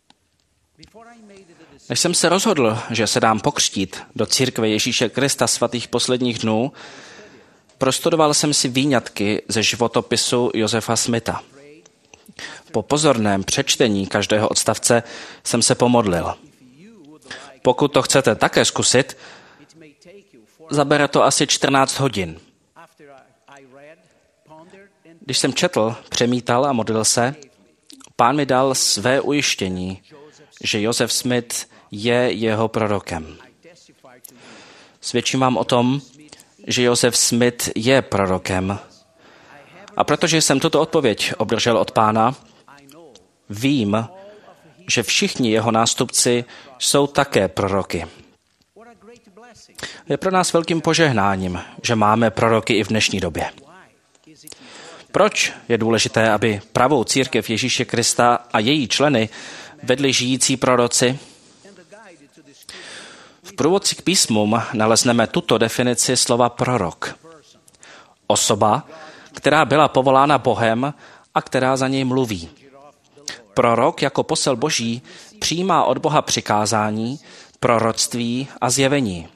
Než jsem se rozhodl, že se dám pokřtít do církve Ježíše Krista svatých posledních dnů, prostudoval jsem si výňatky ze životopisu Josefa Smitha. Po pozorném přečtení každého odstavce jsem se pomodlil. Pokud to chcete také zkusit, zabere to asi čtrnáct hodin. Když jsem četl, přemítal a modlil se, Pán mi dal své ujištění, že Joseph Smith je jeho prorokem. Svědčím vám o tom, že Joseph Smith je prorokem. A protože jsem tuto odpověď obdržel od Pána, vím, že všichni jeho nástupci jsou také proroky. Je pro nás velkým požehnáním, že máme proroky i v dnešní době. Proč je důležité, aby pravou církev Ježíše Krista a její členy vedli žijící proroci? V průvodci k písmům nalezneme tuto definici slova prorok. Osoba, která byla povolána Bohem a která za něj mluví. Prorok jako posel Boží přijímá od Boha přikázání, proroctví a zjevení.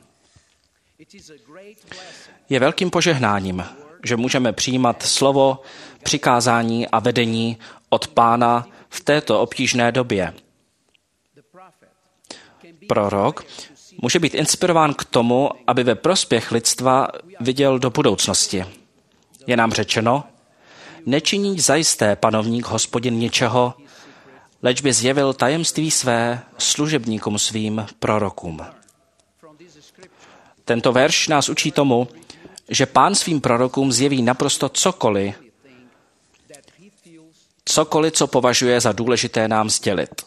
Je velkým požehnáním, že můžeme přijímat slovo, přikázání a vedení od Pána v této obtížné době. Prorok může být inspirován k tomu, aby ve prospěch lidstva viděl do budoucnosti. Je nám řečeno, nečiní zajisté panovník Hospodin ničeho, leč by zjevil tajemství své služebníkům svým prorokům. Tento verš nás učí tomu, že Pán svým prorokům zjeví naprosto cokoliv, cokoliv, co považuje za důležité nám sdělit.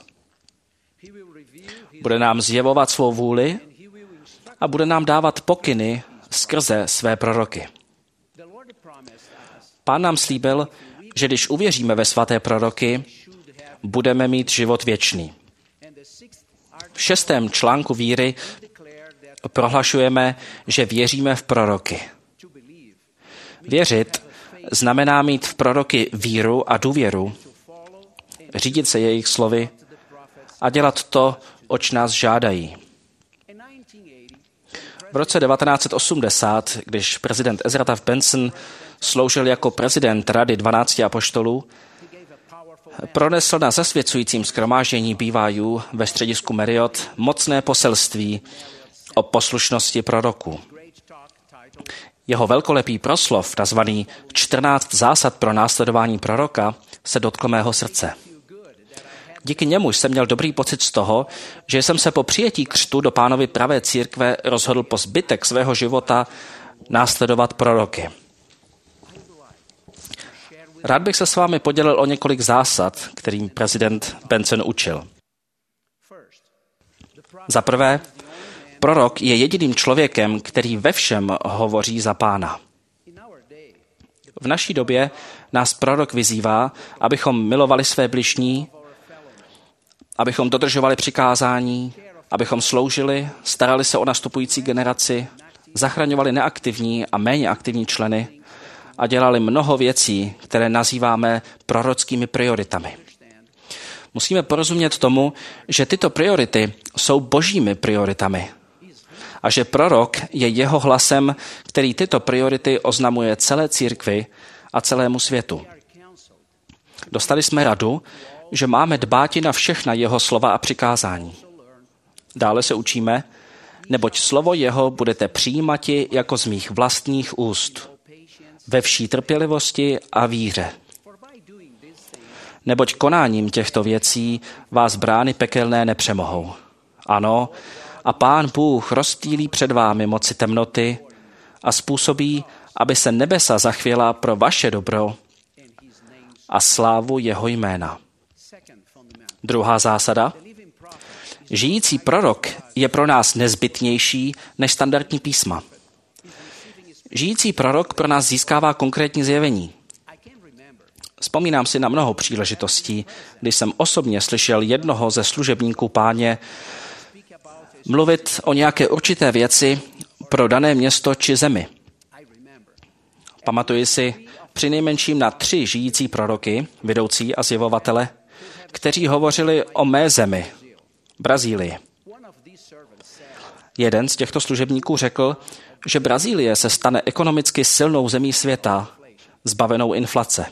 Bude nám zjevovat svou vůli a bude nám dávat pokyny skrze své proroky. Pán nám slíbil, že když uvěříme ve svaté proroky, budeme mít život věčný. V šestém článku víry prohlašujeme, že věříme v proroky. Věřit znamená mít v proroky víru a důvěru, řídit se jejich slovy a dělat to, oč nás žádají. V roce devatenáct osmdesát, když prezident Ezra Taft Benson sloužil jako prezident Rady dvanácti apoštolů, pronesl na zasvěcujícím shromáždění B Y U ve středisku Marriott mocné poselství o poslušnosti proroků. Jeho velkolepý proslov, nazvaný čtrnáct zásad pro následování proroka, se dotkl mého srdce. Díky němu jsem měl dobrý pocit z toho, že jsem se po přijetí křtu do Pánovy pravé církve rozhodl po zbytek svého života následovat proroky. Rád bych se s vámi podělil o několik zásad, kterým prezident Benson učil. Za prvé, prorok je jediným člověkem, který ve všem hovoří za Pána. V naší době nás prorok vyzývá, abychom milovali své bližní, abychom dodržovali přikázání, abychom sloužili, starali se o nastupující generaci, zachraňovali neaktivní a méně aktivní členy a dělali mnoho věcí, které nazýváme prorockými prioritami. Musíme porozumět tomu, že tyto priority jsou božími prioritami a že prorok je jeho hlasem, který tyto priority oznamuje celé církvi a celému světu. Dostali jsme radu, že máme dbáti na všechna jeho slova a přikázání. Dále se učíme, neboť slovo jeho budete přijímati jako z mých vlastních úst, ve vší trpělivosti a víře. Neboť konáním těchto věcí vás brány pekelné nepřemohou. Ano, a Pán Bůh rozptýlí před vámi moci temnoty a způsobí, aby se nebesa zachvěla pro vaše dobro a slávu jeho jména. Druhá zásada. Žijící prorok je pro nás nezbytnější než standardní písma. Žijící prorok pro nás získává konkrétní zjevení. Vzpomínám si na mnoho příležitostí, kdy jsem osobně slyšel jednoho ze služebníků Páně mluvit o nějaké určité věci pro dané město či zemi. Pamatuji si přinejmenším na tři žijící proroky, vedoucí a zjevovatele, kteří hovořili o mé zemi, Brazílii. Jeden z těchto služebníků řekl, že Brazílie se stane ekonomicky silnou zemí světa, zbavenou inflace.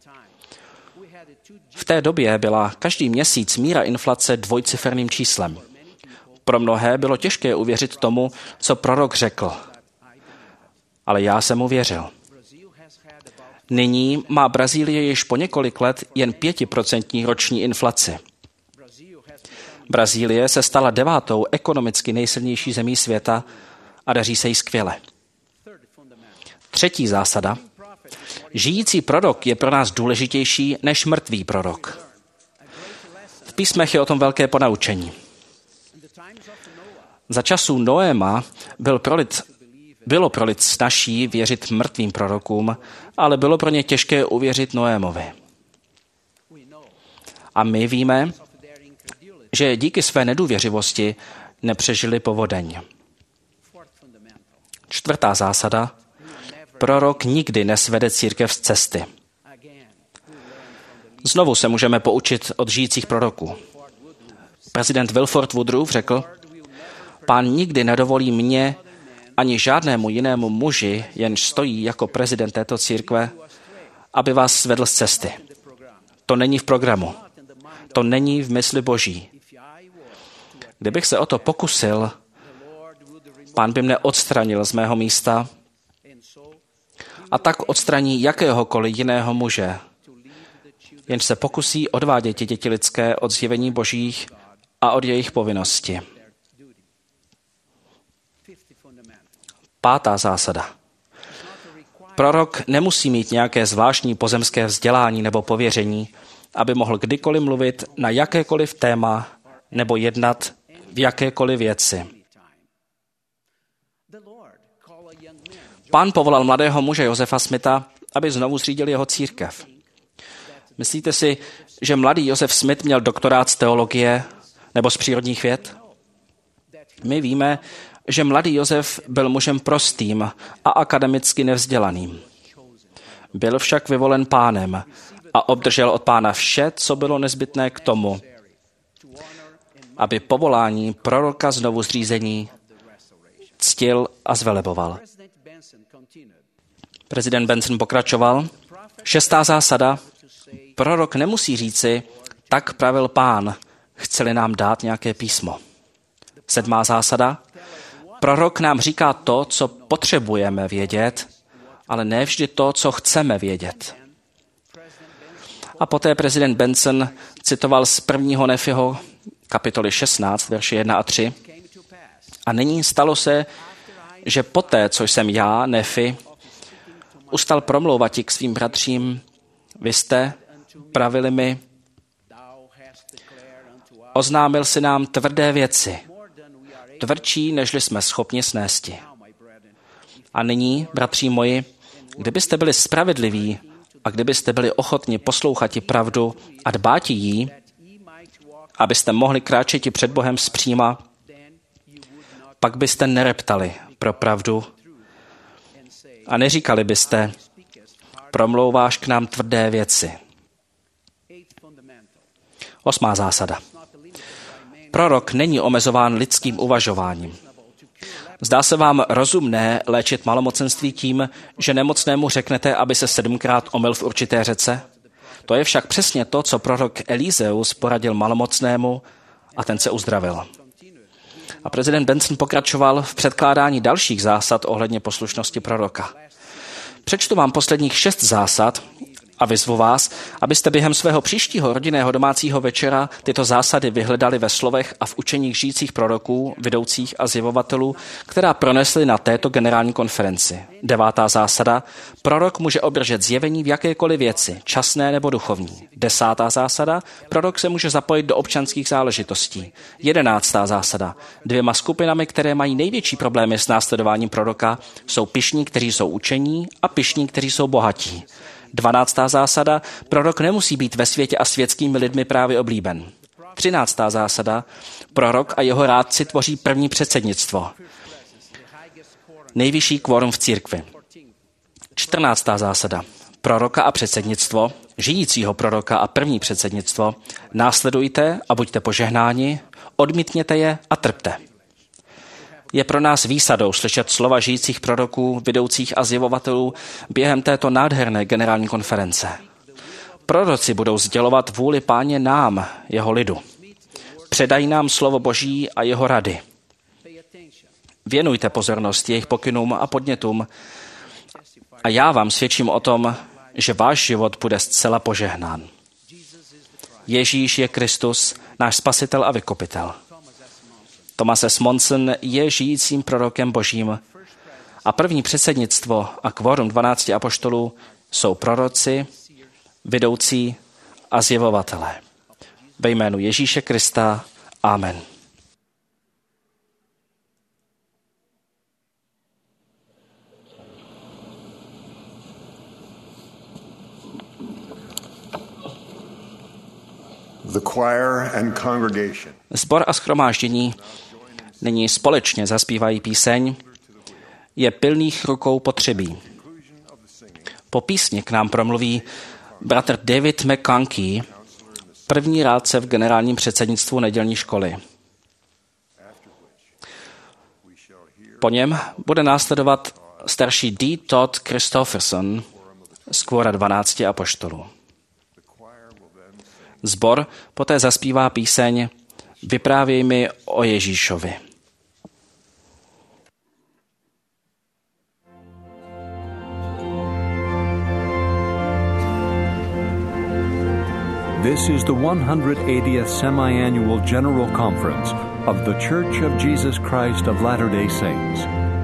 V té době byla každý měsíc míra inflace dvojciferným číslem. Pro mnohé bylo těžké uvěřit tomu, co prorok řekl. Ale já jsem mu věřil. Nyní má Brazílie již po několik let jen pětiprocentní roční inflaci. Brazílie se stala devátou ekonomicky nejsilnější zemí světa a daří se jí skvěle. Třetí zásada. Žijící prorok je pro nás důležitější než mrtvý prorok. V písmech je o tom velké ponaučení. Za časů Noéma byl pro lid, bylo pro lid snazší věřit mrtvým prorokům, ale bylo pro ně těžké uvěřit Noémovi. A my víme, že díky své nedůvěřivosti nepřežili povodeň. Čtvrtá zásada. Prorok nikdy nesvede církev z cesty. Znovu se můžeme poučit od žijících proroků. Prezident Wilford Woodruff řekl, Pán nikdy nedovolí mně ani žádnému jinému muži, jenž stojí jako prezident této církve, aby vás svedl z cesty. To není v programu. To není v mysli Boží. Kdybych se o to pokusil, Pán by mne odstranil z mého místa a tak odstraní jakéhokoliv jiného muže, jenž se pokusí odvádět děti lidské od zjevení Božích a od jejich povinnosti. Pátá zásada. Prorok nemusí mít nějaké zvláštní pozemské vzdělání nebo pověření, aby mohl kdykoliv mluvit na jakékoliv téma nebo jednat v jakékoliv věci. Pán povolal mladého muže Josefa Smitha, aby znovu zřídil jeho církev. Myslíte si, že mladý Josef Smith měl doktorát z teologie nebo z přírodních věd? My víme, že mladý Josef byl mužem prostým a akademicky nevzdělaným. Byl však vyvolen Pánem a obdržel od Pána vše, co bylo nezbytné k tomu, aby povolání proroka znovu zřízení ctil a zveleboval. Prezident Benson pokračoval. Šestá zásada. Prorok nemusí říci, tak pravil Pán, chce-li nám dát nějaké písmo. Sedmá zásada. Prorok nám říká to, co potřebujeme vědět, ale ne vždy to, co chceme vědět. A poté prezident Benson citoval z prvního Nefiho kapitoly šestnáct, verše jedna a tři. A nyní stalo se, že poté, co jsem já, Nefi, ustal promlouvati k svým bratřím, vy jste pravili mi, oznámil si nám tvrdé věci, tvrdší, nežli jsme schopni snésti. A nyní, bratří moji, kdybyste byli spravedliví a kdybyste byli ochotni poslouchati pravdu a dbáti jí, abyste mohli kráčeti před Bohem zpříma, pak byste nereptali pro pravdu a neříkali byste, promlouváš k nám tvrdé věci. Osmá zásada. Prorok není omezován lidským uvažováním. Zdá se vám rozumné léčit malomocenství tím, že nemocnému řeknete, aby se sedmkrát omyl v určité řece? To je však přesně to, co prorok Elizeus poradil malomocnému a ten se uzdravil. A prezident Benson pokračoval v předkládání dalších zásad ohledně poslušnosti proroka. Přečtu vám posledních šest zásad a vyzvu vás, abyste během svého příštího rodinného domácího večera tyto zásady vyhledali ve slovech a v učeních žijících proroků, vedoucích a zjevovatelů, která pronesli na této generální konferenci. Devátá zásada. Prorok může obdržet zjevení v jakékoliv věci, časné nebo duchovní. Desátá zásada. Prorok se může zapojit do občanských záležitostí. Jedenáctá zásada. Dvěma skupinami, které mají největší problémy s následováním proroka, jsou pyšní, kteří jsou učení, a pyšní, kteří jsou bohatí. Dvanáctá zásada. Prorok nemusí být ve světě a světskými lidmi právě oblíben. Třináctá zásada. Prorok a jeho rádci tvoří první předsednictvo. Nejvyšší kvorum v církvi. Čtrnáctá zásada. Proroka a předsednictvo, žijícího proroka a první předsednictvo, následujte a buďte požehnáni, odmítněte je a trpte. Je pro nás výsadou slyšet slova žijících proroků, vedoucích a zjevovatelů během této nádherné generální konference. Proroci budou sdělovat vůli Páně nám, jeho lidu. Předají nám slovo Boží a jeho rady. Věnujte pozornost jejich pokynům a podnětům a já vám svědčím o tom, že váš život bude zcela požehnán. Ježíš je Kristus, náš spasitel a vykupitel. Thomas S. Monson je žijícím prorokem Božím a první předsednictvo a kvorum dvanácti apoštolů jsou proroci, vedoucí a zjevovatelé. Ve jménu Ježíše Krista. Amen. The choir and congregation. Sbor a shromáždění nyní společně zaspívají píseň Je pilných rukou potřebí. Po písni k nám promluví bratr David McConkey, první rádce v generálním předsednictvu nedělní školy. Po něm bude následovat starší D. Todd Christopherson z kvora dvanácti apoštolů. Sbor poté zaspívá píseň Vyprávěj mi o Ježíšovi. This is the one hundred eightieth Semi-Annual General Conference of The Church of Jesus Christ of Latter-day Saints.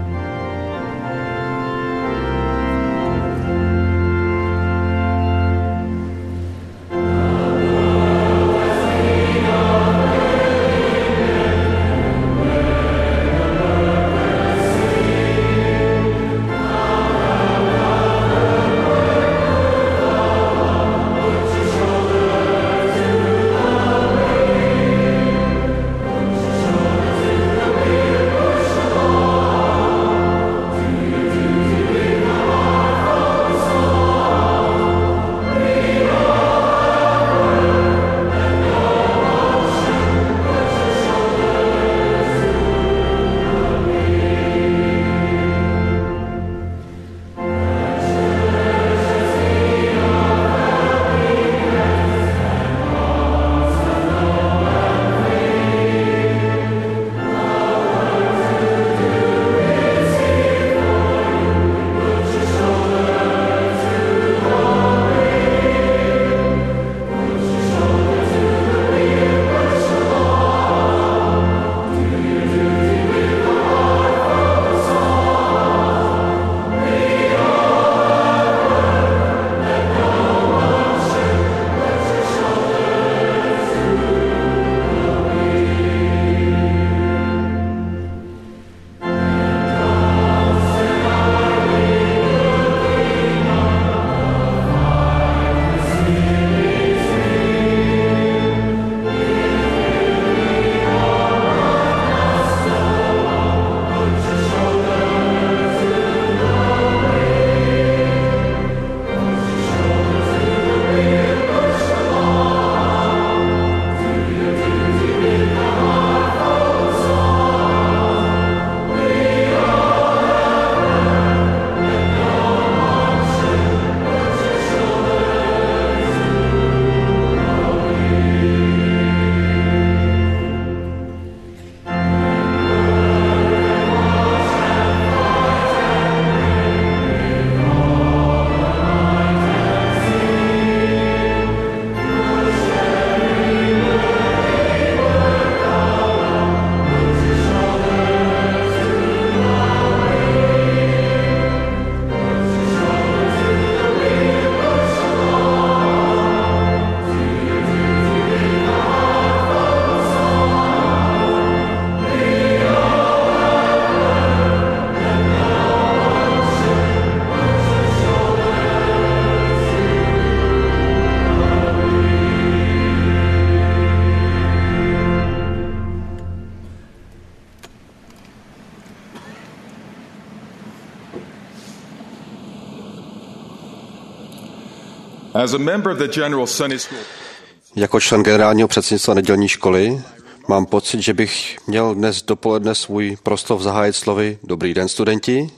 Jako člen generálního předsednictva nedělní školy mám pocit, že bych měl dnes dopoledne svůj proslov zahájit slovy Dobrý den, studenti.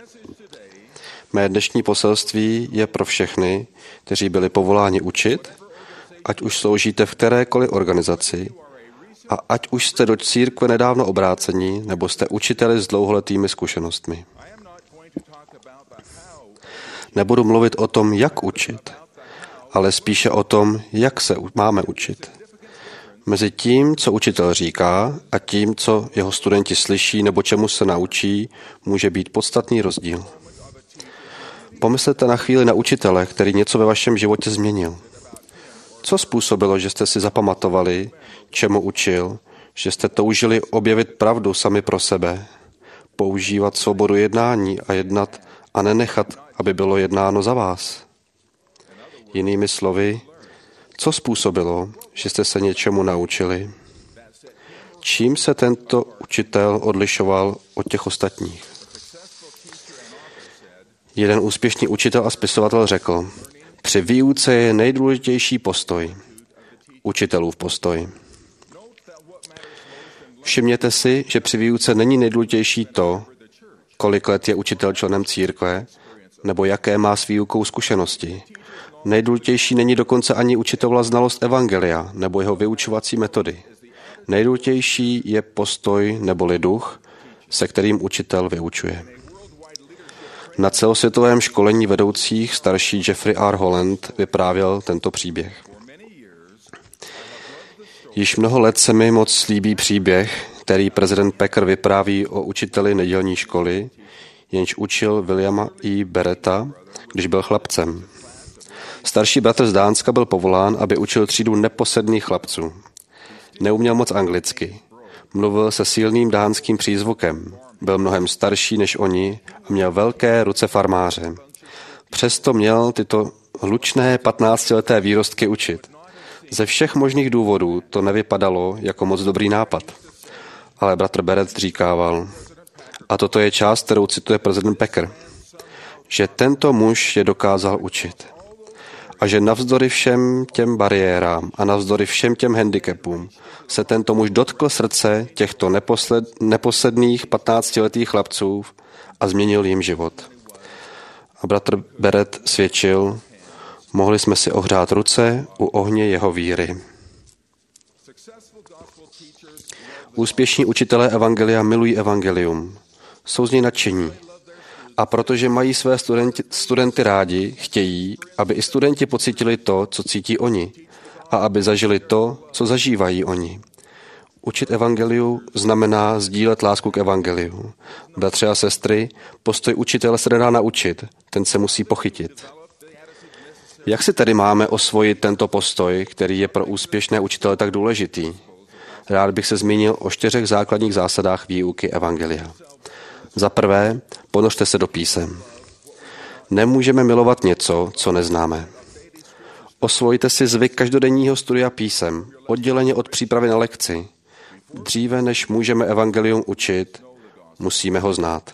Mé dnešní poselství je pro všechny, kteří byli povoláni učit, ať už sloužíte v kterékoliv organizaci a ať už jste do církve nedávno obrácení, nebo jste učiteli s dlouholetými zkušenostmi. Nebudu mluvit o tom, jak učit, ale spíše o tom, jak se máme učit. Mezi tím, co učitel říká, a tím, co jeho studenti slyší nebo čemu se naučí, může být podstatný rozdíl. Pomyslete na chvíli na učitele, který něco ve vašem životě změnil. Co způsobilo, že jste si zapamatovali, čemu učil, že jste toužili objevit pravdu sami pro sebe, používat svobodu jednání a jednat a nenechat, aby bylo jednáno za vás? Jinými slovy, co způsobilo, že jste se něčemu naučili? Čím se tento učitel odlišoval od těch ostatních? Jeden úspěšný učitel a spisovatel řekl, při výuce je nejdůležitější postoj, učitelův postoj. Všimněte si, že při výuce není nejdůležitější to, kolik let je učitel členem církve, nebo jaké má s výukou zkušenosti. Nejdůležitější není dokonce ani učitelova znalost evangelia nebo jeho vyučovací metody. Nejdůležitější je postoj neboli duch, se kterým učitel vyučuje. Na celosvětovém školení vedoucích starší Jeffrey R. Holland vyprávěl tento příběh. Již mnoho let se mi moc líbí příběh, který prezident Packer vypráví o učiteli nedělní školy, jenž učil Williama E. Beretta, když byl chlapcem. Starší bratr z Dánska byl povolán, aby učil třídu neposedných chlapců. Neuměl moc anglicky. Mluvil se silným dánským přízvukem. Byl mnohem starší než oni a měl velké ruce farmáře. Přesto měl tyto hlučné patnáctileté výrostky učit. Ze všech možných důvodů to nevypadalo jako moc dobrý nápad. Ale bratr Berett říkával, a toto je část, kterou cituje prezident Packer, že tento muž je dokázal učit. A že navzdory všem těm bariérám a navzdory všem těm handicapům se tento muž dotkl srdce těchto neposled, neposedných patnáctiletých chlapců a změnil jim život. A bratr Berett svědčil, mohli jsme si ohřát ruce u ohně jeho víry. Úspěšní učitelé evangelia milují evangelium. Jsou z něj nadšení. A protože mají své studenti, studenty rádi, chtějí, aby i studenti pocítili to, co cítí oni, a aby zažili to, co zažívají oni. Učit evangeliu znamená sdílet lásku k evangeliu. Bratři a sestry, postoj učitele se nedá naučit, ten se musí pochytit. Jak si tedy máme osvojit tento postoj, který je pro úspěšné učitele tak důležitý? Rád bych se zmínil o čtyřech základních zásadách výuky evangelia. Za prvé, ponořte se do písem. Nemůžeme milovat něco, co neznáme. Osvojte si zvyk každodenního studia písem, odděleně od přípravy na lekci. Dříve, než můžeme evangelium učit, musíme ho znát.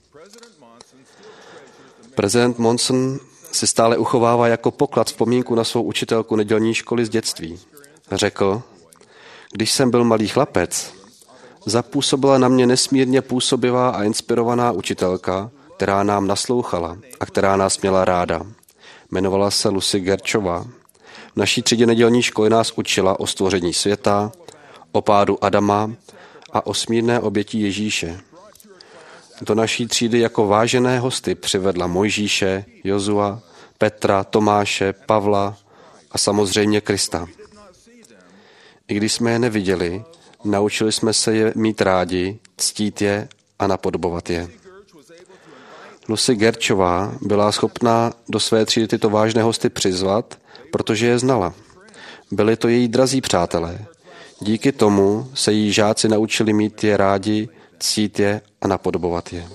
Prezident Monson si stále uchovává jako poklad vzpomínku na svou učitelku nedělní školy z dětství. Řekl, když jsem byl malý chlapec, zapůsobila na mě nesmírně působivá a inspirovaná učitelka, která nám naslouchala a která nás měla ráda. Jmenovala se Lucy Gerchová. V naší třídě nedělní školy nás učila o stvoření světa, o pádu Adama a o smírné oběti Ježíše. Do naší třídy jako vážené hosty přivedla Mojžíše, Jozua, Petra, Tomáše, Pavla a samozřejmě Krista. I když jsme je neviděli, naučili jsme se je mít rádi, ctít je a napodobovat je. Lucy Gerchová byla schopná do své třídy tyto vážné hosty přizvat, protože je znala. Byli to její drazí přátelé. Díky tomu se jí žáci naučili mít je rádi, ctít je a napodobovat je.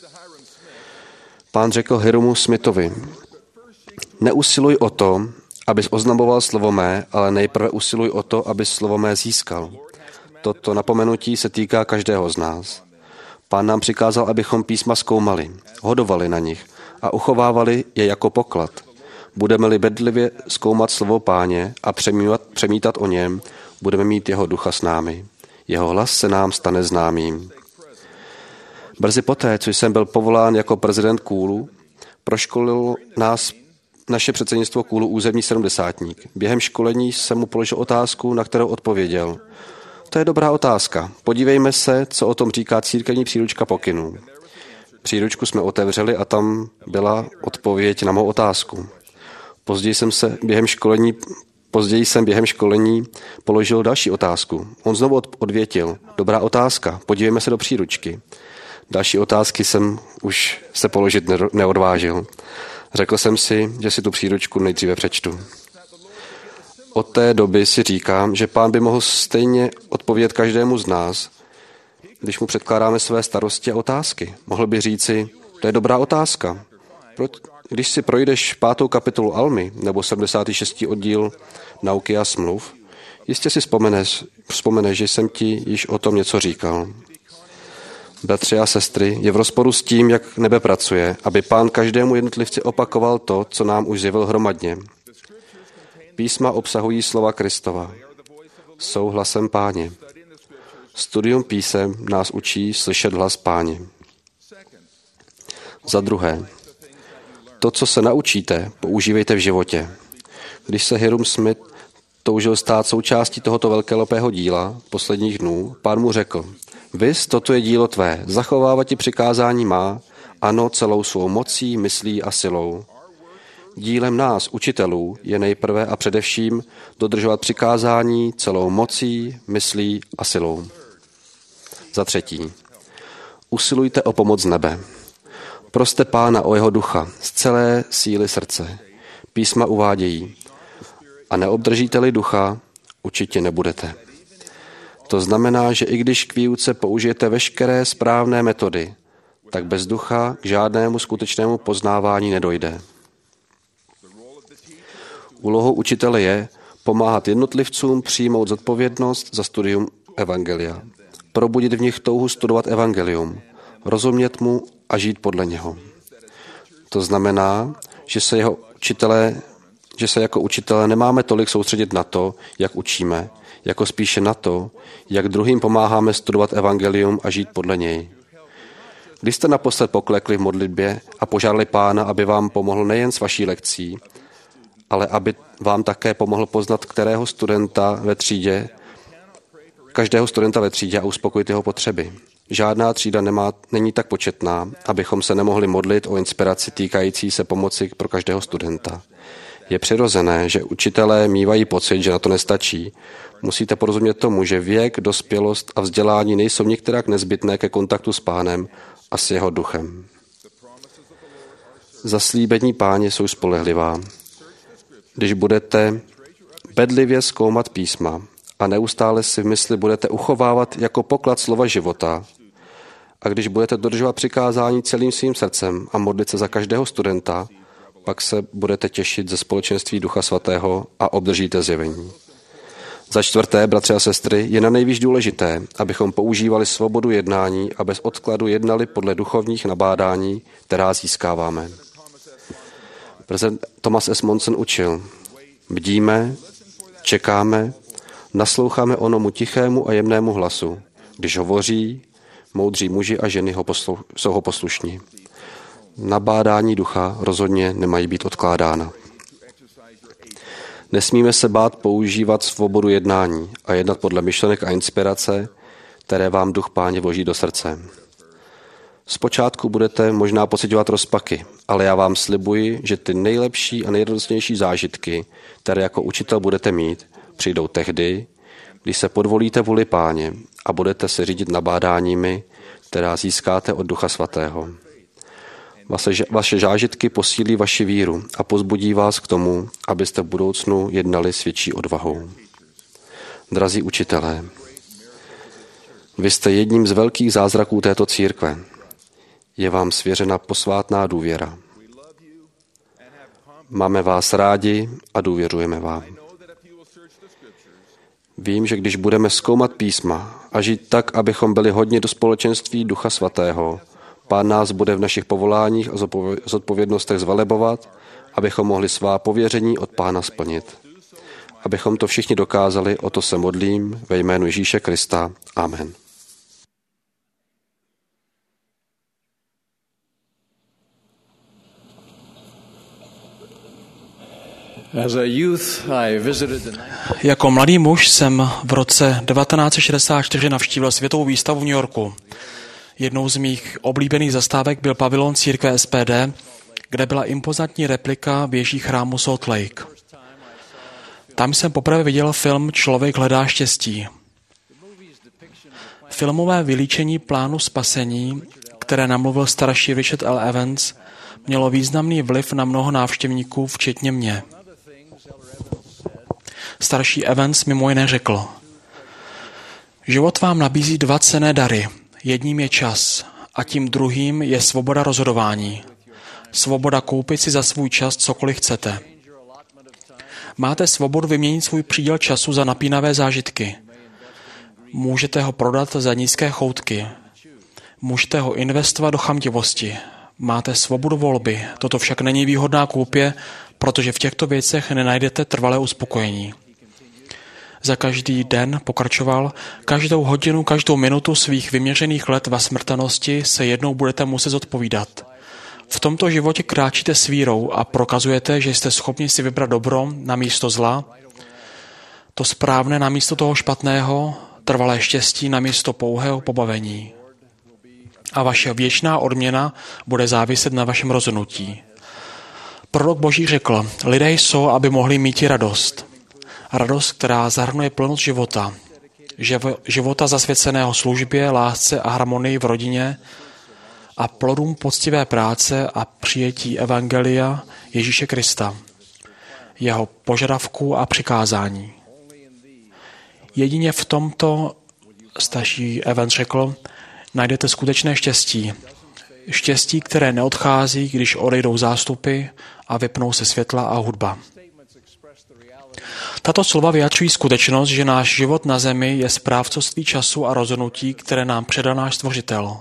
Pán řekl Hirumu Smithovi, neusiluj o to, abys oznamoval slovo mé, ale nejprve usiluj o to, abys slovo mé získal. Toto napomenutí se týká každého z nás. Pán nám přikázal, abychom písma zkoumali, hodovali na nich a uchovávali je jako poklad. Budeme-li bedlivě zkoumat slovo Páně a přemítat, přemítat o něm, budeme mít jeho ducha s námi. Jeho hlas se nám stane známým. Brzy poté, co jsem byl povolán jako prezident Kůlu, proškolil nás naše předsednictvo Kůlu územní sedmdesátník. Během školení jsem mu položil otázku, na kterou odpověděl. To je dobrá otázka. Podívejme se, co o tom říká církevní příručka pokynů. Příručku jsme otevřeli a tam byla odpověď na mou otázku. Později jsem se během školení, později jsem během školení položil další otázku. On znovu odvětil. Dobrá otázka, podívejme se do příručky. Další otázky jsem už se položit neodvážil. Řekl jsem si, že si tu příručku nejdříve přečtu. Od té doby si říkám, že Pán by mohl stejně odpovědět každému z nás, když mu předkládáme své starosti a otázky. Mohl by říci, to je dobrá otázka. Když si projdeš pátou kapitolu Almy nebo sedmdesátý šestý oddíl Nauky a smluv, jistě si vzpomeneš, vzpomeneš, že jsem ti již o tom něco říkal. Bratři a sestry, je v rozporu s tím, jak nebe pracuje, aby Pán každému jednotlivci opakoval to, co nám už zjevil hromadně. Písma obsahují slova Kristova. Jsou hlasem Páně. Studium písem nás učí slyšet hlas Páně. Za druhé, to, co se naučíte, používejte v životě. Když se Hiram Smith toužil stát součástí tohoto velkolepého díla posledních dnů, Pán mu řekl, Vys, toto je dílo tvé, zachovávat ti přikázání má, ano, celou svou mocí, myslí a silou. Dílem nás, učitelů, je nejprve a především dodržovat přikázání celou mocí, myslí a silou. Za třetí, usilujte o pomoc z nebe. Proste Pána o jeho ducha z celé síly srdce. Písma uvádějí, a neobdržíte-li ducha, určitě nebudete. To znamená, že i když k výuce použijete veškeré správné metody, tak bez ducha k žádnému skutečnému poznávání nedojde. Úlohou učitele je pomáhat jednotlivcům přijmout zodpovědnost za studium evangelia, probudit v nich touhu studovat evangelium, rozumět mu a žít podle něho. To znamená, že se, jeho učitelé, že se jako učitelé nemáme tolik soustředit na to, jak učíme, jako spíše na to, jak druhým pomáháme studovat evangelium a žít podle něj. Když jste naposled poklekli v modlitbě a požádali Pána, aby vám pomohl nejen s vaší lekcí, ale aby vám také pomohl poznat kterého studenta ve třídě, každého studenta ve třídě a uspokojit jeho potřeby. Žádná třída nemá, není tak početná, abychom se nemohli modlit o inspiraci týkající se pomoci pro každého studenta. Je přirozené, že učitelé mívají pocit, že na to nestačí. Musíte porozumět tomu, že věk, dospělost a vzdělání nejsou některak nezbytné ke kontaktu s Pánem a s jeho duchem. Zaslíbení Páně jsou spolehlivá. Když budete bedlivě zkoumat písma a neustále si v mysli budete uchovávat jako poklad slova života, a když budete dodržovat přikázání celým svým srdcem a modlit se za každého studenta, pak se budete těšit ze společenství Ducha Svatého a obdržíte zjevení. Za čtvrté, bratři a sestry, je na nejvíc důležité, abychom používali svobodu jednání a bez odkladu jednali podle duchovních nabádání, která získáváme. Prezident Thomas S. Monson učil, bdíme, čekáme, nasloucháme onomu tichému a jemnému hlasu. Když hovoří, moudří muži a ženy ho poslu, jsou ho poslušní. Nabádání ducha rozhodně nemají být odkládána. Nesmíme se bát používat svobodu jednání a jednat podle myšlenek a inspirace, které vám duch Páně vloží do srdce. Zpočátku budete možná pociťovat rozpaky, ale já vám slibuji, že ty nejlepší a nejradostnější zážitky, které jako učitel budete mít, přijdou tehdy, když se podvolíte vůli Páně a budete se řídit nabádáními, která získáte od Ducha Svatého. Vaše, vaše zážitky posílí vaši víru a pozbudí vás k tomu, abyste v budoucnu jednali s větší odvahou. Drazí učitelé, vy jste jedním z velkých zázraků této církve. Je vám svěřena posvátná důvěra. Máme vás rádi a důvěřujeme vám. Vím, že když budeme zkoumat písma a žít tak, abychom byli hodně do společenství Ducha Svatého, Pán nás bude v našich povoláních a zodpovědnostech zvelebovat, abychom mohli svá pověření od Pána splnit. Abychom to všichni dokázali, o to se modlím ve jménu Ježíše Krista. Amen. Jako mladý muž jsem v roce devatenáct set šedesát čtyři navštívil světovou výstavu v New Yorku. Jednou z mých oblíbených zastávek byl pavilon církve S P D, kde byla impozantní replika věží chrámu Salt Lake. Tam jsem poprvé viděl film Člověk hledá štěstí. Filmové vylíčení plánu spasení, které namluvil starší Richard L. Evans, mělo významný vliv na mnoho návštěvníků, včetně mě. Starší Evans mimo jiné řekl: život vám nabízí dva cenné dary. Jedním je čas a tím druhým je svoboda rozhodování. Svoboda koupit si za svůj čas cokoliv chcete. Máte svobodu vyměnit svůj příděl času za napínavé zážitky. Můžete ho prodat za nízké choutky. Můžete ho investovat do chamtivosti. Máte svobodu volby. Toto však není výhodná koupě, protože v těchto věcech nenajdete trvalé uspokojení. Za každý den, pokračoval, každou hodinu, každou minutu svých vyměřených let ve smrtelnosti se jednou budete muset zodpovídat. V tomto životě kráčíte s vírou a prokazujete, že jste schopni si vybrat dobro na místo zla, to správné na místo toho špatného, trvalé štěstí na místo pouhého pobavení. A vaše věčná odměna bude záviset na vašem rozhodnutí. Prorok Boží řekl: lidé jsou, aby mohli mít radost. Radost, která zahrnuje plnost života. Života zasvěceného službě, lásce a harmonii v rodině a plodům poctivé práce a přijetí evangelia Ježíše Krista, jeho požadavků a přikázání. Jedině v tomto, starší Evans řekl, najdete skutečné štěstí. Štěstí, které neodchází, když odejdou zástupy a vypnou se světla a hudba. Tato slova vyjadřují skutečnost, že náš život na zemi je správcovství času a rozhodnutí, které nám předal náš Stvořitel.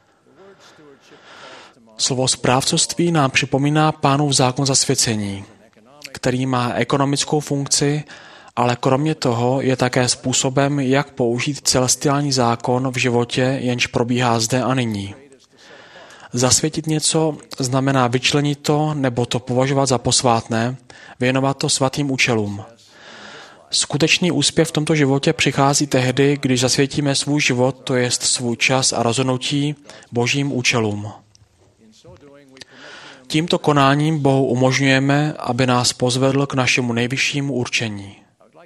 Slovo správcovství nám připomíná Pánův zákon zasvěcení, který má ekonomickou funkci, ale kromě toho je také způsobem, jak použít celestiální zákon v životě, jenž probíhá zde a nyní. Zasvětit něco znamená vyčlenit to nebo to považovat za posvátné, věnovat to svatým účelům. Skutečný úspěch v tomto životě přichází tehdy, když zasvětíme svůj život, to jest svůj čas a rozhodnutí, božím účelům. Tímto konáním Bohu umožňujeme, aby nás pozvedl k našemu nejvyššímu určení.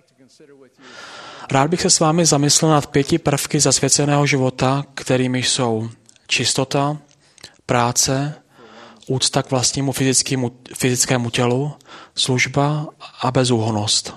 Rád bych se s vámi zamyslel nad pěti prvky zasvěceného života, kterými jsou čistota, práce, úcta k vlastnímu fyzickému, fyzickému tělu, služba a bezúhonnost.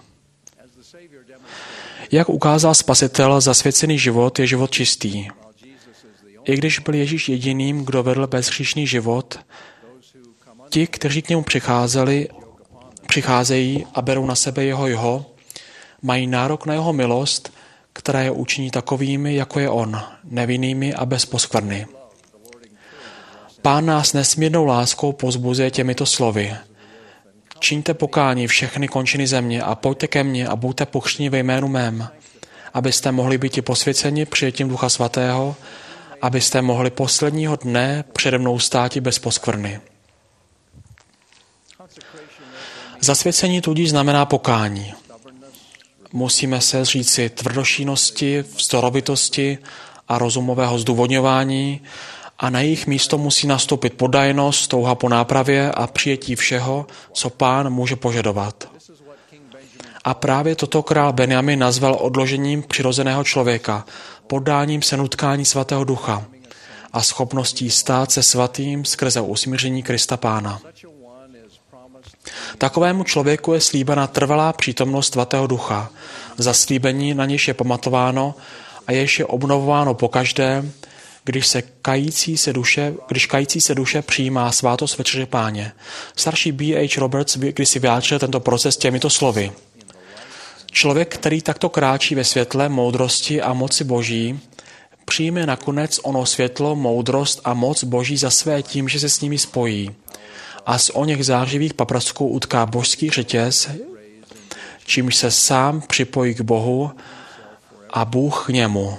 Jak ukázal Spasitel, zasvěcený život je život čistý. I když byl Ježíš jediným, kdo vedl bezhříšný život, ti, kteří k němu přicházeli, přicházejí a berou na sebe jeho jeho, mají nárok na jeho milost, která je učiní takovými, jako je on, nevinnými a bez poskvrny. Pán nás nesmírnou láskou povzbuzuje těmito slovy. Čiňte pokání všechny končiny země a pojďte ke mně a buďte pokřtěni ve jménu mém, abyste mohli být i posvěceni přijetím Ducha Svatého, abyste mohli posledního dne přede mnou státi bez poskvrny. Zasvěcení tudíž znamená pokání. Musíme se zříci tvrdošínosti, vzdorovitosti a rozumového zdůvodňování a na jejich místo musí nastoupit podajnost, touha po nápravě a přijetí všeho, co Pán může požadovat. A právě toto král Benjamin nazval odložením přirozeného člověka, poddáním se nutkání Svatého Ducha a schopností stát se svatým skrze usmíření Krista Pána. Takovému člověku je slíbena trvalá přítomnost Svatého Ducha, zaslíbení, na něž je pamatováno a jež je obnovováno pokaždé, když se kající se duše, když kající se duše přijímá svátost večeře Páně. Starší B H Roberts kdysi vyjádřil tento proces těmito slovy. Člověk, který takto kráčí ve světle, moudrosti a moci Boží, přijme nakonec ono světlo, moudrost a moc Boží za své tím, že se s nimi spojí. A z oněch zářivých paprasků utká božský řetěz, čímž se sám připojí k Bohu a Bůh k němu.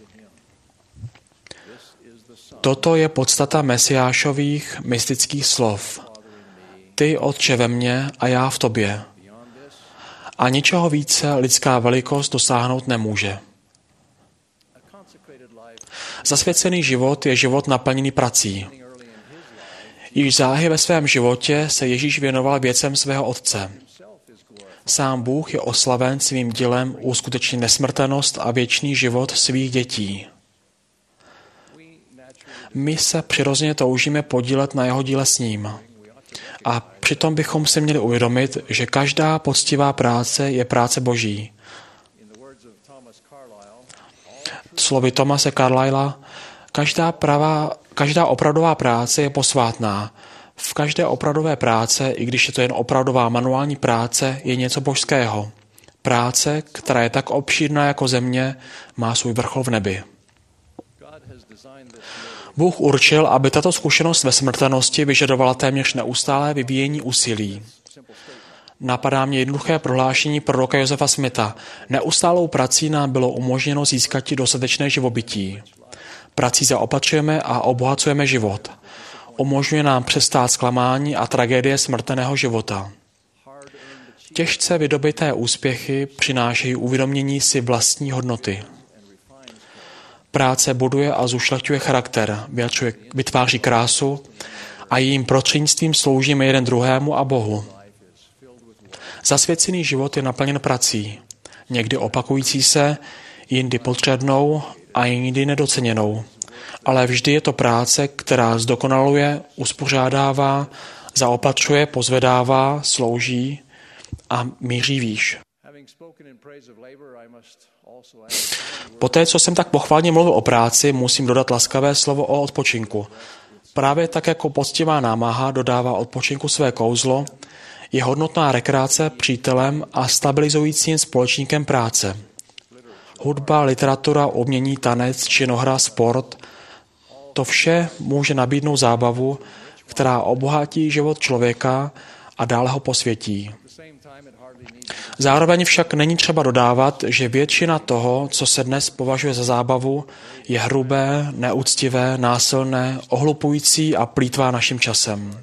Toto je podstata mesiášových mystických slov. Ty, Otče, ve mně a já v tobě. A ničeho více lidská velikost dosáhnout nemůže. Zasvěcený život je život naplněný prací. Již záhy ve svém životě se Ježíš věnoval věcem svého Otce. Sám Bůh je oslaven svým dílem uskutečnit nesmrtelnost a věčný život svých dětí. My se přirozeně toužíme podílet na jeho díle s ním. A přitom bychom si měli uvědomit, že každá poctivá práce je práce Boží. Slovy Thomase Carlylea, každá, pravá, každá opravdová práce je posvátná. V každé opravdové práce, i když je to jen opravdová manuální práce, je něco božského. Práce, která je tak obšírná jako země, má svůj vrchol v nebi. Bůh určil, aby tato zkušenost ve smrtelnosti vyžadovala téměř neustálé vyvíjení úsilí. Napadá mě jednoduché prohlášení proroka Josefa Smitha. Neustálou prací nám bylo umožněno získat dostatečné živobytí. Prací zaopatřujeme a obohacujeme život. Umožňuje nám přestát zklamání a tragédie smrtelného života. Těžce vydobité úspěchy přinášejí uvědomění si vlastní hodnoty. Práce buduje a zušlechťuje charakter, vytváří krásu a jejím prostřednictvím sloužíme jeden druhému a Bohu. Zasvěcený život je naplněn prací, někdy opakující se, jindy potřebnou a jindy nedoceněnou. Ale vždy je to práce, která zdokonaluje, uspořádává, zaopatřuje, pozvedává, slouží a míří výš. Poté, co jsem tak pochválně mluvil o práci, musím dodat laskavé slovo o odpočinku. Právě tak jako poctivá námaha dodává odpočinku své kouzlo, je hodnotná rekreace přítelem a stabilizujícím společníkem práce. Hudba, literatura, umění, tanec, činohra, sport, to vše může nabídnout zábavu, která obohatí život člověka a dále ho posvětí. Zároveň však není třeba dodávat, že většina toho, co se dnes považuje za zábavu, je hrubé, neúctivé, násilné, ohlupující a plýtvá naším časem.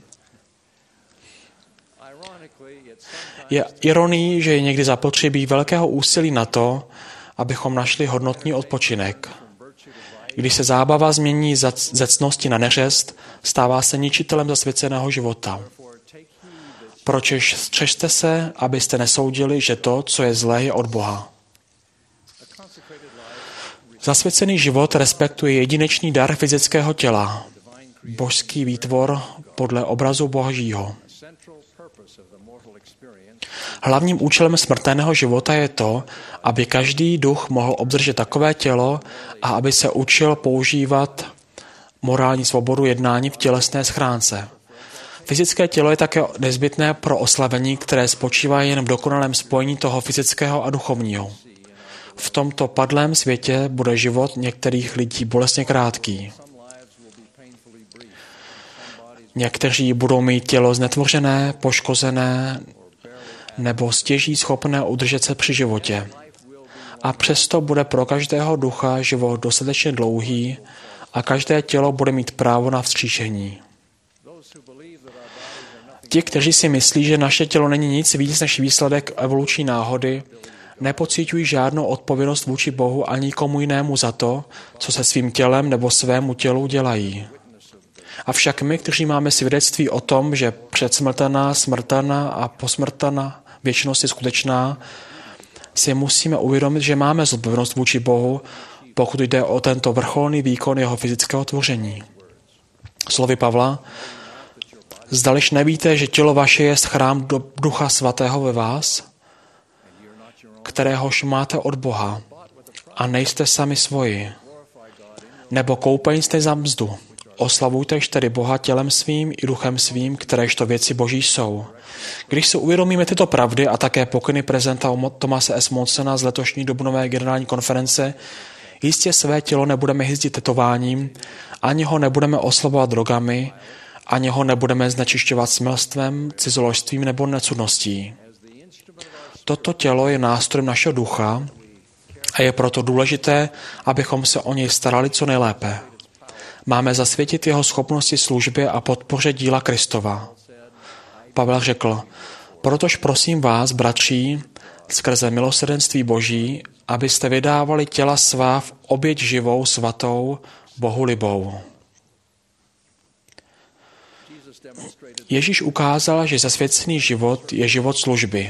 Je ironií, že je někdy zapotřebí velkého úsilí na to, abychom našli hodnotný odpočinek. Když se zábava změní ze ctnosti na neřest, stává se ničitelem zasvěceného života. Pročež střežte se, abyste nesoudili, že to, co je zlé, je od Boha. Zasvěcený život respektuje jedinečný dar fyzického těla, božský výtvor podle obrazu Božího. Hlavním účelem smrtelného života je to, aby každý duch mohl obdržet takové tělo a aby se učil používat morální svobodu jednání v tělesné schránce. Fyzické tělo je také nezbytné pro oslavení, které spočívá jen v dokonalém spojení toho fyzického a duchovního. V tomto padlém světě bude život některých lidí bolestně krátký. Někteří budou mít tělo znetvořené, poškozené nebo stěží schopné udržet se při životě. A přesto bude pro každého ducha život dostatečně dlouhý a každé tělo bude mít právo na vzkříšení. Ti, kteří si myslí, že naše tělo není nic víc než výsledek evoluční náhody, nepociťují žádnou odpovědnost vůči Bohu ani komu jinému za to, co se svým tělem nebo svému tělu dělají. Avšak my, kteří máme svědectví o tom, že předsmrtelná, smrtelná a posmrtelná věčnost je skutečná, si musíme uvědomit, že máme zodpovědnost vůči Bohu, pokud jde o tento vrcholný výkon jeho fyzického tvoření. Slovy Pavla, zdališ nevíte, že tělo vaše je chrám do Ducha Svatého ve vás, kteréhož máte od Boha a nejste sami svoji, nebo koupení jste za mzdu. Oslavujtež tedy Boha tělem svým i duchem svým, kteréžto věci Boží jsou. Když si uvědomíme tyto pravdy a také pokyny prezidenta Thomase S. Monsona z letošní dubnové generální konference, jistě své tělo nebudeme hyzdit tetováním, ani ho nebudeme oslabovat drogami, ani ho nebudeme znečišťovat smilstvem, cizoložstvím nebo necudností. Toto tělo je nástrojem našeho ducha a je proto důležité, abychom se o něj starali co nejlépe. Máme zasvětit jeho schopnosti službě a podpoře díla Kristova. Pavel řekl, protož prosím vás, bratří, skrze milosrdenství Boží, abyste vydávali těla svá v oběť živou, svatou, Bohu libou. Ježíš ukázal, že zasvěcený život je život služby.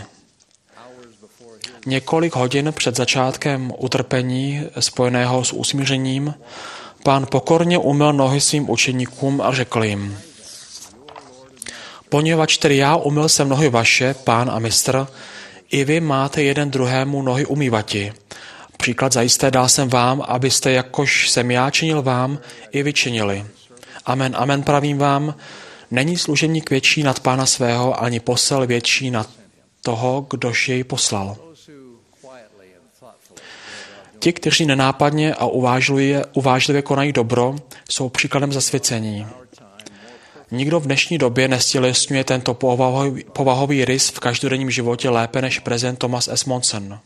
Několik hodin před začátkem utrpení spojeného s usmířením Pán pokorně umyl nohy svým učeníkům a řekl jim: Poněvadž tedy já umyl jsem nohy vaše, Pán a mistr, i vy máte jeden druhému nohy umývati. Příklad zajisté dal jsem vám, abyste, jakož jsem já činil vám, i vy činili. Amen, amen, pravím vám, není služebník větší nad Pána svého, ani posel větší nad toho, kdož jej poslal. Ti, kteří nenápadně a uvážlivě, uvážlivě konají dobro, jsou příkladem zasvěcení. Nikdo v dnešní době nestělesňuje tento povahový, povahový rys v každodenním životě lépe než prezident Thomas S. Monson.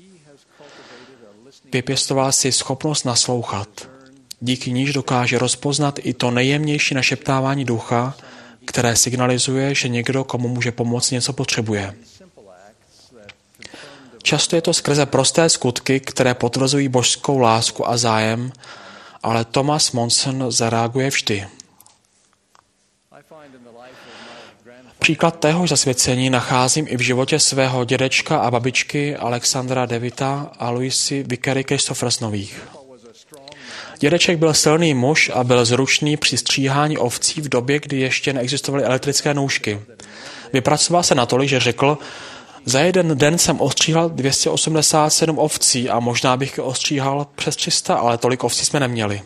Vypěstoval si schopnost naslouchat. Díky níž dokáže rozpoznat i to nejjemnější našeptávání ducha, které signalizuje, že někdo, komu může pomoct, něco potřebuje. Často je to skrze prosté skutky, které potvrzují božskou lásku a zájem, ale Thomas Monson zareaguje vždy. Příklad téhož zasvěcení nacházím i v životě svého dědečka a babičky Alexandra Devita a Louisy Vickery Christophersnových. Dědeček byl silný muž a byl zručný při stříhání ovcí v době, kdy ještě neexistovaly elektrické nůžky. Vypracoval se natolik, že řekl: Za jeden den jsem ostříhal dvě stě osmdesát sedm ovcí a možná bych ostříhal přes tři sta, ale tolik ovcí jsme neměli.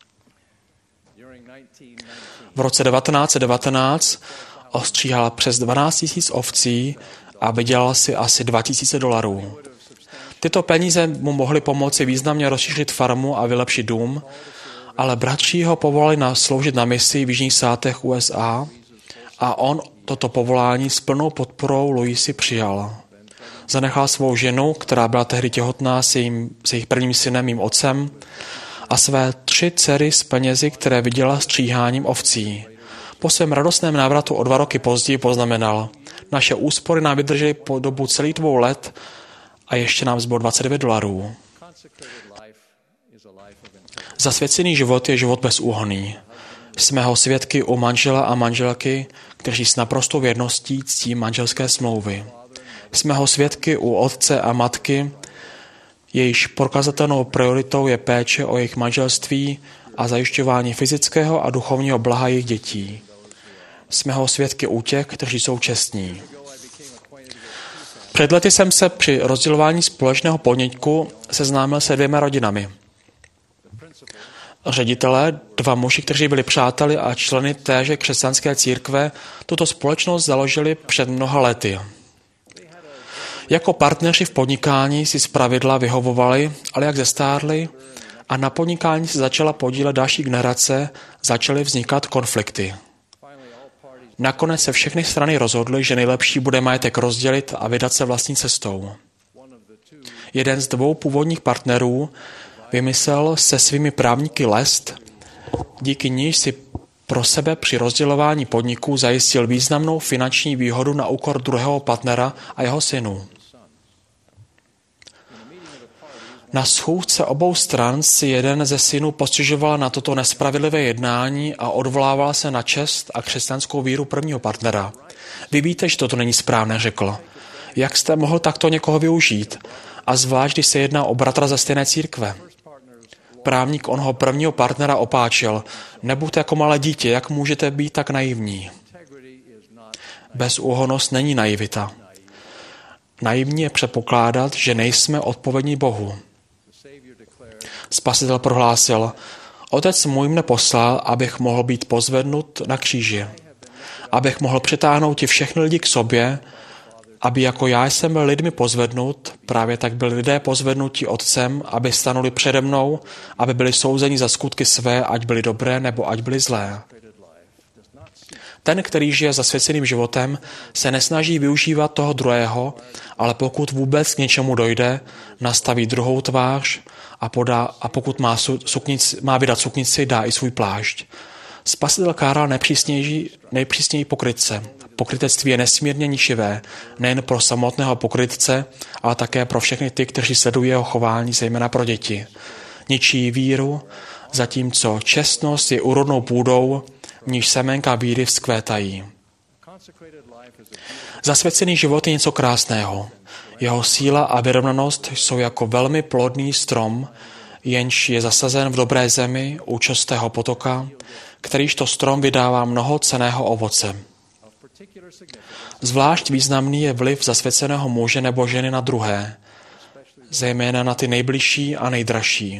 V roce devatenáct set devatenáct ostříhal přes dvanáct tisíc ovcí a vydělal si asi dva tisíce dolarů. Tyto peníze mu mohly pomoci významně rozšířit farmu a vylepšit dům, ale bratři ho povolali na sloužit na misi v jižních státech U S A a on toto povolání s plnou podporou Louisy přijal. Zanechal svou ženu, která byla tehdy těhotná s, jejím, s jejich prvním synem, mým otcem, a své tři dcery s penězi, které vydělala stříháním ovcí. Po svém radostném návratu o dva roky později poznamenal: Naše úspory nám vydržely po dobu celých dvou let a ještě nám zbylo dvacet devět dolarů. Zasvěcený život je život bezúhonný. Jsme ho svědky u manžela a manželky, kteří s naprostou věrností ctí manželské smlouvy. Jsme ho svědky u otce a matky, jejíž prokazatelnou prioritou je péče o jejich manželství a zajišťování fyzického a duchovního blaha jejich dětí. Jsme ho svědky u těch, kteří jsou čestní. Před lety jsem se při rozdělování společného podniku seznámil se dvěma rodinami. Ředitelé, dva muži, kteří byli přáteli a členy téže křesťanské církve, tuto společnost založili před mnoha lety. Jako partneři v podnikání si zpravidla vyhovovali, ale jak zestárli a na podnikání se začala podílet další generace, začaly vznikat konflikty. Nakonec se všechny strany rozhodly, že nejlepší bude majetek rozdělit a vydat se vlastní cestou. Jeden z dvou původních partnerů vymyslel se svými právníky lest, díky níž si pro sebe při rozdělování podniků zajistil významnou finanční výhodu na úkor druhého partnera a jeho synů. Na schůzce obou stran si jeden ze synů postěžoval na toto nespravedlivé jednání a odvolával se na čest a křesťanskou víru prvního partnera. Vy víte, že toto není správné, řekl. Jak jste mohl takto někoho využít? A zvlášť, když se jedná o bratra ze stejné církve. Právník onho prvního partnera opáčil: Nebuďte jako malé dítě, jak můžete být tak naivní? Bezúhonnost není naivita. Naivní je předpokládat, že nejsme odpovědní Bohu. Spasitel prohlásil: Otec můj mne poslal, abych mohl být pozvednut na kříži. Abych mohl přitáhnout ti všechny lidi k sobě, aby jako já jsem byl lidmi pozvednut, právě tak byli lidé pozvednutí Otcem, aby stanuli přede mnou, aby byli souzeni za skutky své, ať byly dobré nebo ať byly zlé. Ten, který žije zasvěceným životem, se nesnaží využívat toho druhého, ale pokud vůbec k něčemu dojde, nastaví druhou tvář a, podá, a pokud má, suknici, má vydat suknici, dá i svůj plášť. Spasitel káral nejpřísněji pokrytce. Pokrytectví je nesmírně ničivé, nejen pro samotného pokrytce, ale také pro všechny ty, kteří sledují jeho chování, zejména pro děti. Ničí víru zatímco čestnost je úrodnou půdou, v níž semenka víry vzkvétají. Zasvěcený život je něco krásného. Jeho síla a vyrovnanost jsou jako velmi plodný strom, jenž je zasazen v dobré zemi u čistého potoka, kterýž to strom vydává mnoho cenného ovoce. Zvlášť významný je vliv zasvěceného muže nebo ženy na druhé, zejména na ty nejbližší a nejdražší.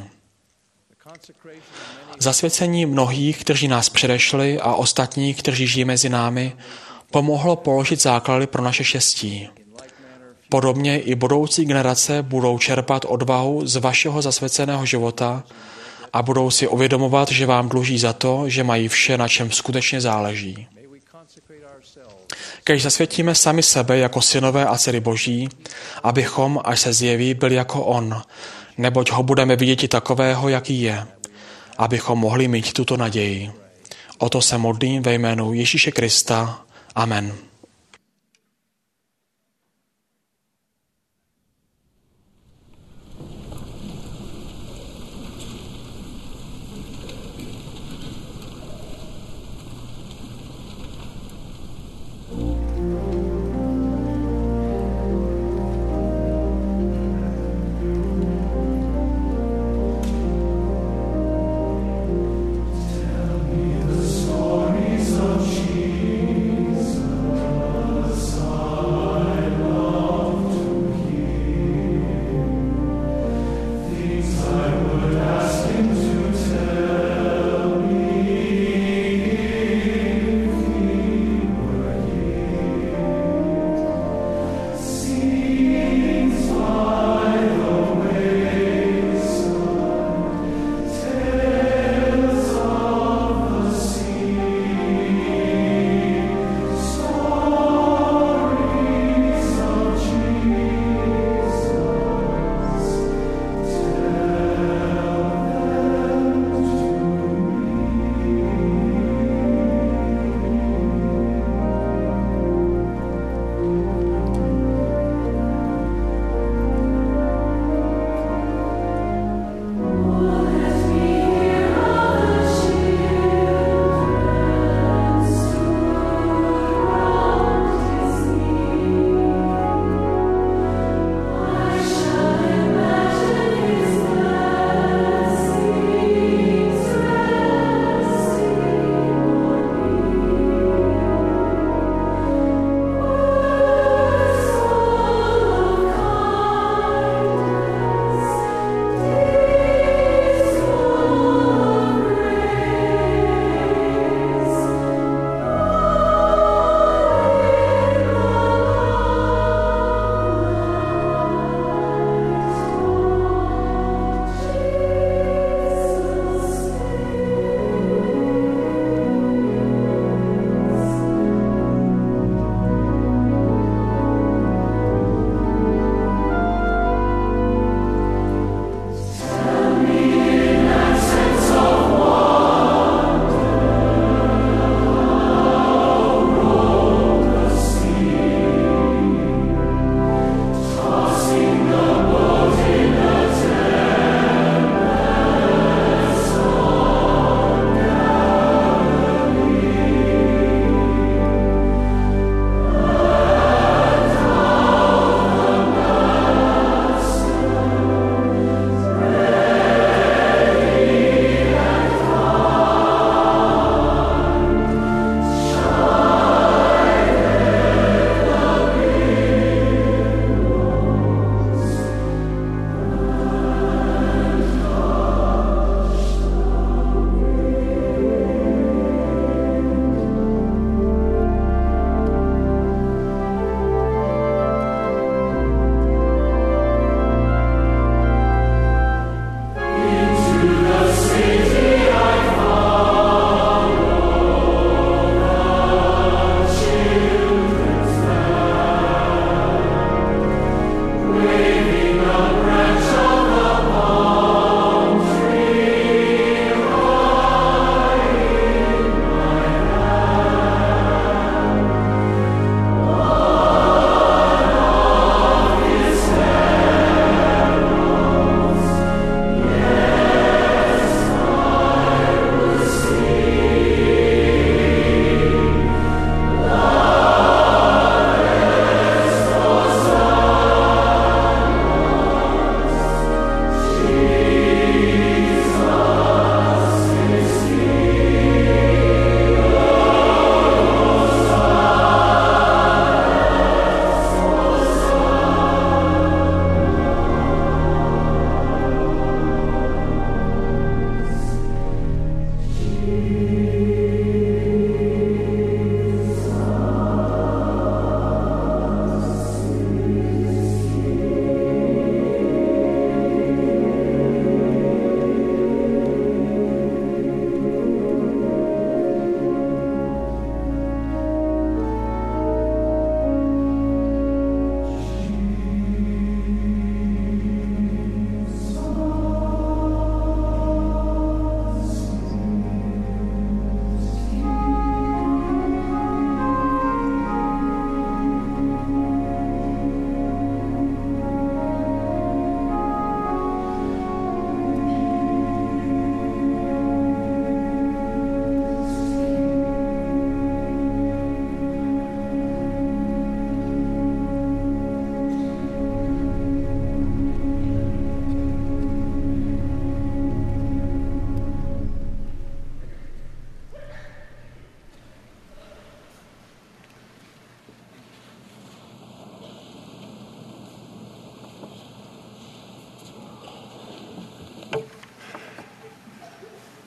Zasvěcení mnohých, kteří nás předešli, a ostatních, kteří žijí mezi námi, pomohlo položit základy pro naše štěstí. Podobně i budoucí generace budou čerpat odvahu z vašeho zasvěceného života a budou si uvědomovat, že vám dluží za to, že mají vše, na čem skutečně záleží. Kež zasvětíme sami sebe jako synové a dcery Boží, abychom, až se zjeví, byli jako On, neboť ho budeme vidět i takového, jaký je, abychom mohli mít tuto naději. O to se modlím ve jménu Ježíše Krista. Amen. Stories of Jesus.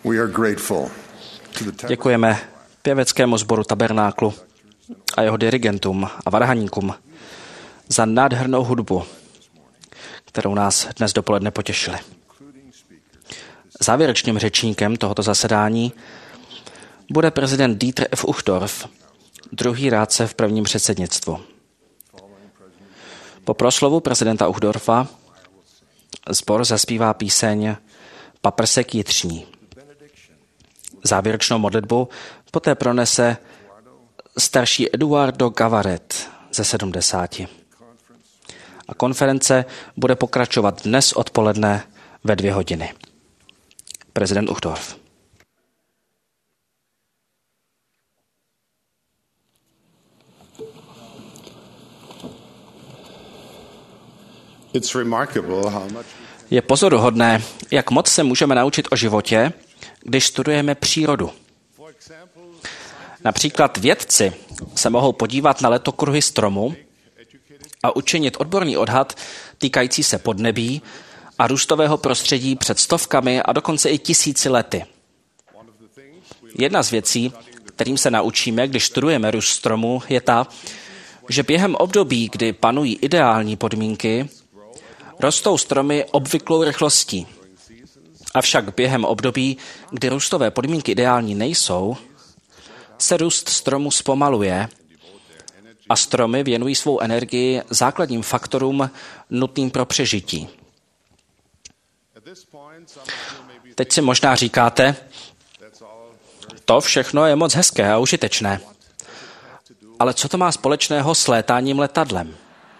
We are grateful to the Děkujeme pěveckému sboru Tabernáklu a jeho dirigentům a varhaníkům za nádhernou hudbu, kterou nás dnes dopoledne potěšili. Závěrečným řečníkem tohoto zasedání bude prezident Dieter F. Uchtdorf, druhý rádce v prvním předsednictvu. Po proslovu prezidenta Uchtdorfa sbor zaspívá píseň Paprsek jitřní. Závěrečnou modlitbu poté pronese starší Eduardo Gavaret ze sedmdesáti. A konference bude pokračovat dnes odpoledne ve dvě hodiny. Prezident Uchtdorf. Je pozoruhodné, jak moc se můžeme naučit o životě, když studujeme přírodu. Například vědci se mohou podívat na letokruhy stromu a učinit odborný odhad týkající se podnebí a růstového prostředí před stovkami a dokonce i tisíci lety. Jedna z věcí, kterým se naučíme, když studujeme růst stromu, je ta, že během období, kdy panují ideální podmínky, rostou stromy obvyklou rychlostí. Avšak během období, kdy růstové podmínky ideální nejsou, se růst stromu zpomaluje a stromy věnují svou energii základním faktorům nutným pro přežití. Teď si možná říkáte, to všechno je moc hezké a užitečné. Ale co to má společného s létáním letadlem?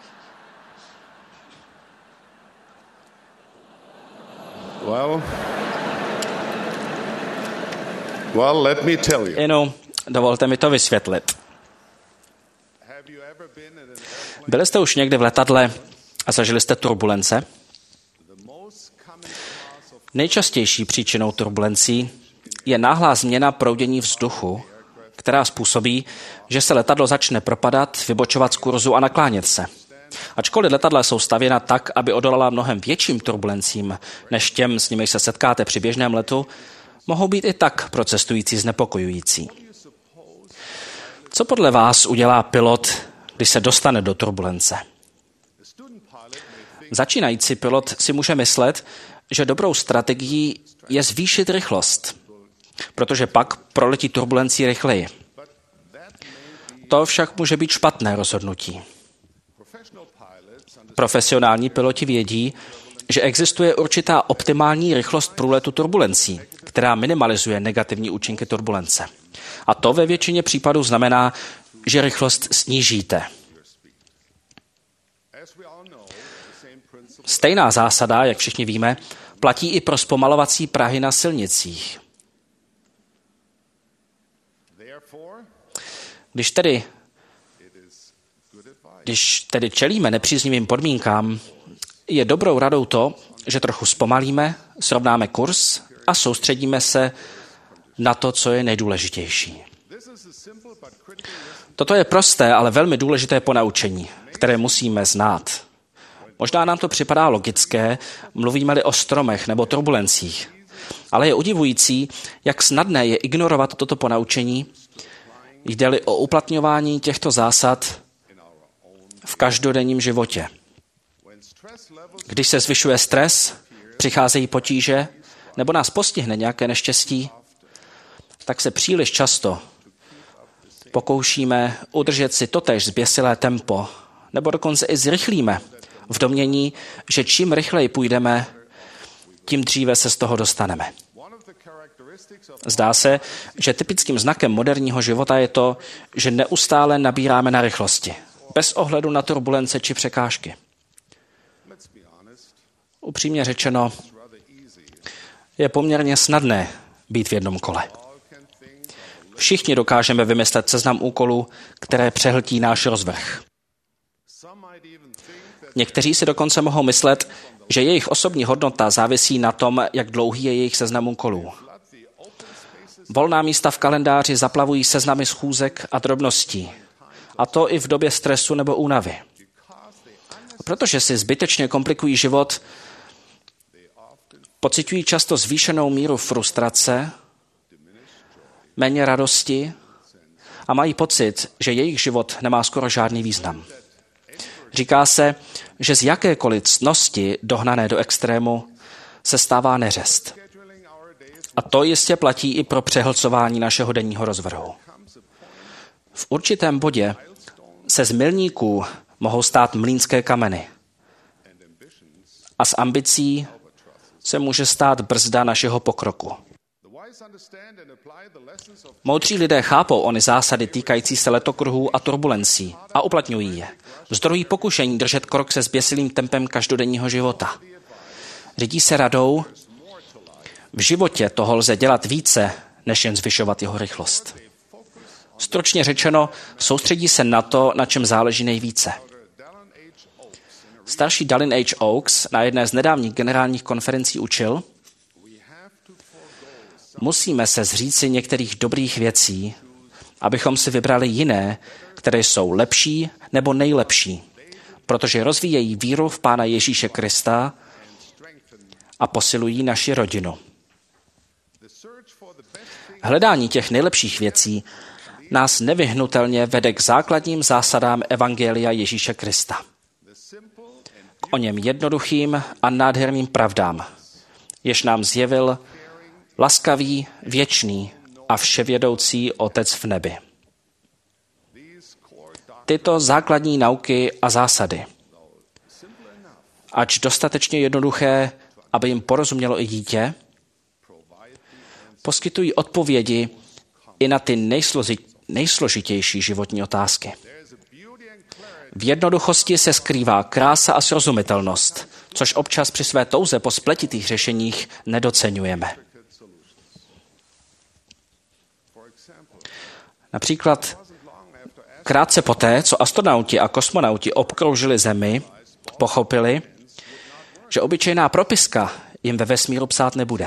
Well, well, let me tell you. Inu, dovolte mi to vysvětlit. Byli jste už někdy v letadle a zažili jste turbulence? Nejčastější příčinou turbulencí je náhlá změna proudění vzduchu, která způsobí, že se letadlo začne propadat, vybočovat z kurzu a naklánět se. Ačkoliv letadla jsou stavěna tak, aby odolala mnohem větším turbulencím, než těm, s nimi se setkáte při běžném letu, mohou být i tak pro cestující znepokojující. Co podle vás udělá pilot, když se dostane do turbulence? Začínající pilot si může myslet, že dobrou strategií je zvýšit rychlost, protože pak proletí turbulencí rychleji. To však může být špatné rozhodnutí. Profesionální piloti vědí, že existuje určitá optimální rychlost průletu turbulencí, která minimalizuje negativní účinky turbulence. A to ve většině případů znamená, že rychlost snížíte. Stejná zásada, jak všichni víme, platí i pro zpomalovací prahy na silnicích. Když tedy, když tedy čelíme nepříznivým podmínkám, je dobrou radou to, že trochu zpomalíme, srovnáme kurz a soustředíme se na to, co je nejdůležitější. Toto je prosté, ale velmi důležité ponaučení, které musíme znát. Možná nám to připadá logické, mluvíme-li o stromech nebo turbulencích, ale je udivující, jak snadné je ignorovat toto ponaučení, jde-li o uplatňování těchto zásad v každodenním životě. Když se zvyšuje stres, přicházejí potíže nebo nás postihne nějaké neštěstí, tak se příliš často pokoušíme udržet si totéž zběsilé tempo, nebo dokonce i zrychlíme v domnění, že čím rychleji půjdeme, tím dříve se z toho dostaneme. Zdá se, že typickým znakem moderního života je to, že neustále nabíráme na rychlosti, bez ohledu na turbulence či překážky. Upřímně řečeno, je poměrně snadné být v jednom kole. Všichni dokážeme vymyslet seznam úkolů, které přehltí náš rozvrh. Někteří si dokonce mohou myslet, že jejich osobní hodnota závisí na tom, jak dlouhý je jejich seznam úkolů. Volná místa v kalendáři zaplavují seznamy schůzek a drobností. A to i v době stresu nebo únavy. Protože si zbytečně komplikují život, pociťují často zvýšenou míru frustrace, méně radosti a mají pocit, že jejich život nemá skoro žádný význam. Říká se, že z jakékoliv ctnosti dohnané do extrému se stává neřest. A to jistě platí i pro přehlcování našeho denního rozvrhu. V určitém bodě se z milníků mohou stát mlýnské kameny. A z ambicí se může stát brzda našeho pokroku. Moudří lidé chápou ony zásady týkající se letokruhů a turbulencí a uplatňují je. Vzdorují pokušení držet krok se zběsilým tempem každodenního života. Řídí se radou, v životě toho lze dělat více, než jen zvyšovat jeho rychlost. Stručně řečeno, soustředí se na to, na čem záleží nejvíce. Starší Dallin H. Oaks na jedné z nedávných generálních konferencí učil, musíme se zříci některých dobrých věcí, abychom si vybrali jiné, které jsou lepší nebo nejlepší, protože rozvíjejí víru v Pána Ježíše Krista a posilují naši rodinu. Hledání těch nejlepších věcí nás nevyhnutelně vede k základním zásadám Evangelia Ježíše Krista. K o něm jednoduchým a nádherným pravdám, jež nám zjevil laskavý, věčný a vševědoucí Otec v nebi. Tyto základní nauky a zásady, ač dostatečně jednoduché, aby jim porozumělo i dítě, poskytují odpovědi i na ty nejsloži- nejsložitější životní otázky. V jednoduchosti se skrývá krása a srozumitelnost, což občas při své touze po spletitých řešeních nedoceňujeme. Například krátce poté, co astronauti a kosmonauti obkroužili Zemi, pochopili, že obyčejná propiska jim ve vesmíru psát nebude.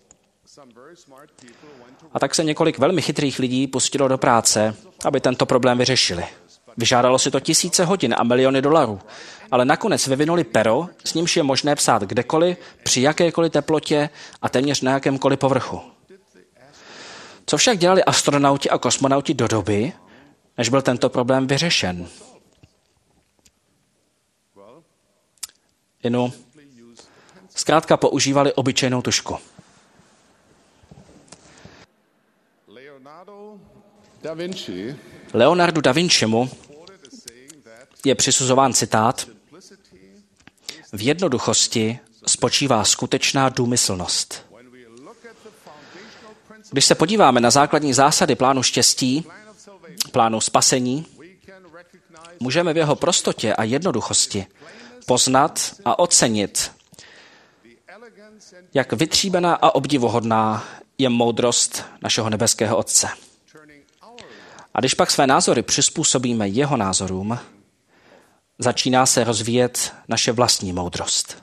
A tak se několik velmi chytrých lidí pustilo do práce, aby tento problém vyřešili. Vyžádalo si to tisíce hodin a miliony dolarů, ale nakonec vyvinuli pero, s nímž je možné psát kdekoliv, při jakékoliv teplotě a téměř na jakémkoliv povrchu. Co však dělali astronauti a kosmonauti do doby, než byl tento problém vyřešen? Inu, zkrátka používali obyčejnou tužku. Leonardu da Vincimu je přisuzován citát: v jednoduchosti spočívá skutečná důmyslnost. Když se podíváme na základní zásady plánu štěstí, plánu spasení, můžeme v jeho prostotě a jednoduchosti poznat a ocenit, jak vytříbená a obdivuhodná je moudrost našeho nebeského Otce. A když pak své názory přizpůsobíme jeho názorům, začíná se rozvíjet naše vlastní moudrost.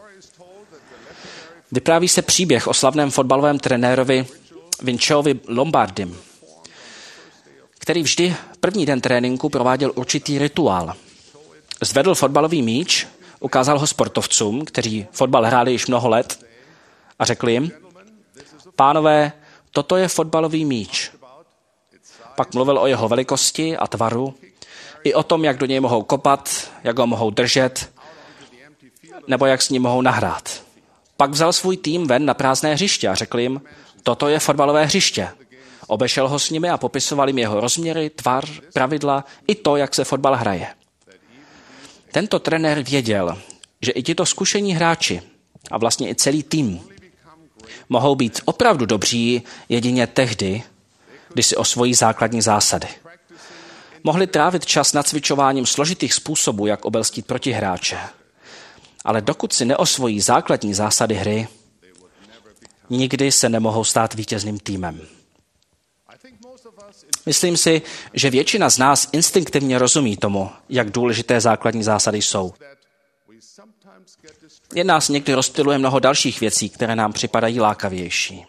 Vypráví se příběh o slavném fotbalovém trenérovi Vinciovi Lombardim, který vždy první den tréninku prováděl určitý rituál. Zvedl fotbalový míč, ukázal ho sportovcům, kteří fotbal hráli již mnoho let, a řekl jim: pánové, toto je fotbalový míč. Pak mluvil o jeho velikosti a tvaru, i o tom, jak do něj mohou kopat, jak ho mohou držet, nebo jak s ním mohou nahrát. Pak vzal svůj tým ven na prázdné hřiště a řekl jim: toto je fotbalové hřiště. Obešel ho s nimi a popisoval jim jeho rozměry, tvar, pravidla i to, jak se fotbal hraje. Tento trenér věděl, že i tito zkušení hráči a vlastně i celý tým mohou být opravdu dobří jedině tehdy, když si osvojí základní zásady. Mohli trávit čas nacvičováním složitých způsobů, jak obelstít protihráče. Ale dokud si neosvojí základní zásady hry, nikdy se nemohou stát vítězným týmem. Myslím si, že většina z nás instinktivně rozumí tomu, jak důležité základní zásady jsou. Jen nás někdy rozptyluje mnoho dalších věcí, které nám připadají lákavější.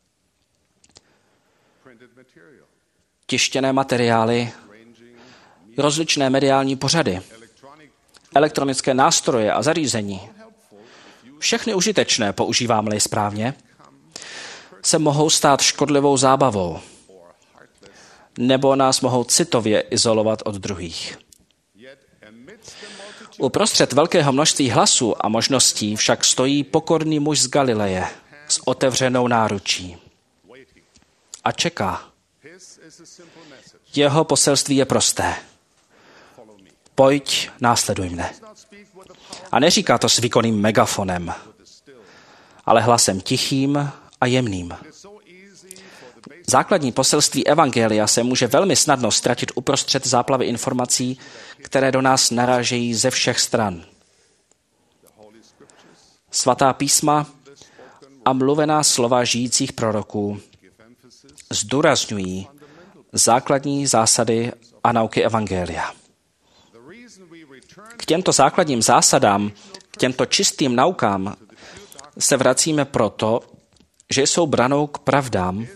Tištěné materiály, rozličné mediální pořady, elektronické nástroje a zařízení všechny užitečné, používám-li správně, se mohou stát škodlivou zábavou nebo nás mohou citově izolovat od druhých. Uprostřed velkého množství hlasů a možností však stojí pokorný muž z Galileje s otevřenou náručí a čeká. Jeho poselství je prosté. Pojď, následuj mne. A neříká to s výkonným megafonem, ale hlasem tichým a jemným. Základní poselství evangelia se může velmi snadno ztratit uprostřed záplavy informací, které do nás narážejí ze všech stran. Svatá písma a mluvená slova žijících proroků zdůrazňují základní zásady a nauky evangelia. K těmto základním zásadám, k těmto čistým naukám se vracíme proto, že jsou branou k pravdám,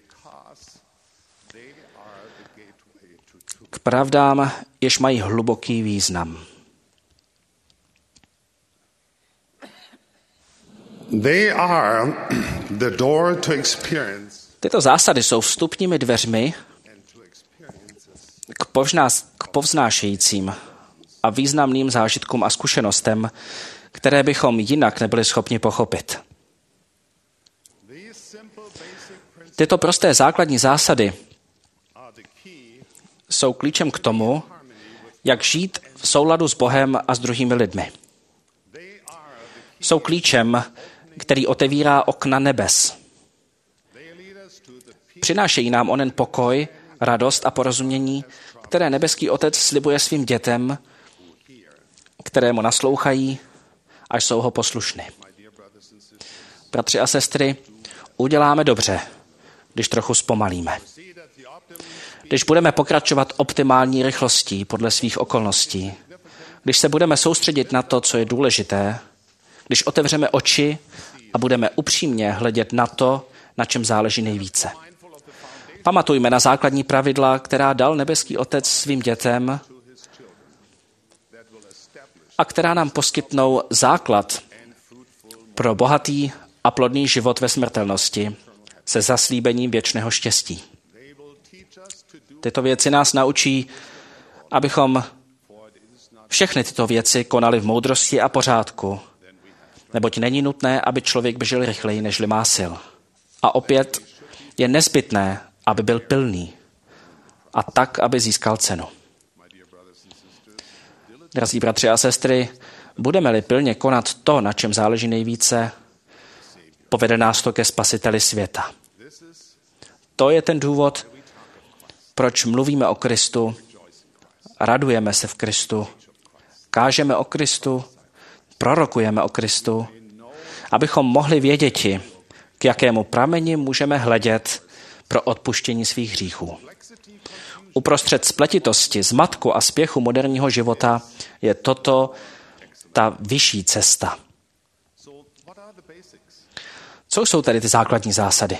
k pravdám, jež mají hluboký význam. They are the door to experience. Tyto zásady jsou vstupními dveřmi k, povznáš, k povznášejícím a významným zážitkům a zkušenostem, které bychom jinak nebyli schopni pochopit. Tyto prosté základní zásady jsou klíčem k tomu, jak žít v souladu s Bohem a s druhými lidmi. Jsou klíčem, který otevírá okna nebes. Přinášejí nám onen pokoj, radost a porozumění, které nebeský Otec slibuje svým dětem, které mu naslouchají a jsou ho poslušny. Bratři a sestry, uděláme dobře, když trochu zpomalíme. Když budeme pokračovat optimální rychlostí podle svých okolností, když se budeme soustředit na to, co je důležité, když otevřeme oči a budeme upřímně hledět na to, na čem záleží nejvíce. Pamatujme na základní pravidla, která dal nebeský Otec svým dětem a která nám poskytnou základ pro bohatý a plodný život ve smrtelnosti se zaslíbením věčného štěstí. Tyto věci nás naučí, abychom všechny tyto věci konali v moudrosti a pořádku, neboť není nutné, aby člověk běžel rychleji, nežli má sil. A opět je nezbytné, aby byl pilný a tak, aby získal cenu. Drazí bratři a sestry, budeme-li pilně konat to, na čem záleží nejvíce, povede nás to ke Spasiteli světa. To je ten důvod, proč mluvíme o Kristu, radujeme se v Kristu, kážeme o Kristu, prorokujeme o Kristu, abychom mohli věděti, k jakému prameni můžeme hledět pro odpuštění svých hříchů. Uprostřed spletitosti, zmatku a spěchu moderního života je toto ta vyšší cesta. Co jsou tedy ty základní zásady?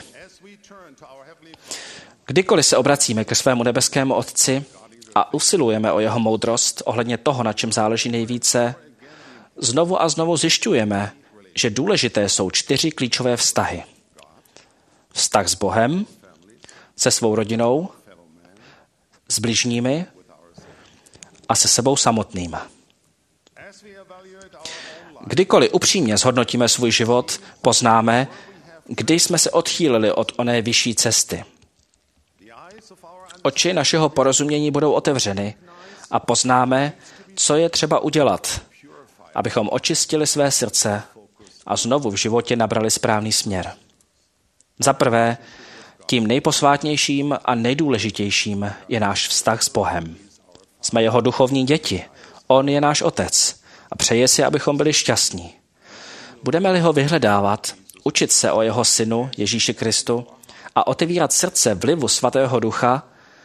Kdykoliv se obracíme ke svému nebeskému Otci a usilujeme o jeho moudrost ohledně toho, na čem záleží nejvíce, znovu a znovu zjišťujeme, že důležité jsou čtyři klíčové vztahy. Vztah s Bohem, se svou rodinou, s bližními a se sebou samotným. Kdykoliv upřímně zhodnotíme svůj život, poznáme, kdy jsme se odchýlili od oné vyšší cesty. Oči našeho porozumění budou otevřeny a poznáme, co je třeba udělat, abychom očistili své srdce a znovu v životě nabrali správný směr. Za prvé, tím nejposvátnějším a nejdůležitějším je náš vztah s Bohem. Jsme jeho duchovní děti. On je náš Otec a přeje si, abychom byli šťastní. Budeme-li ho vyhledávat, učit se o jeho synu Ježíši Kristu a otevírat srdce vlivu Svatého Ducha,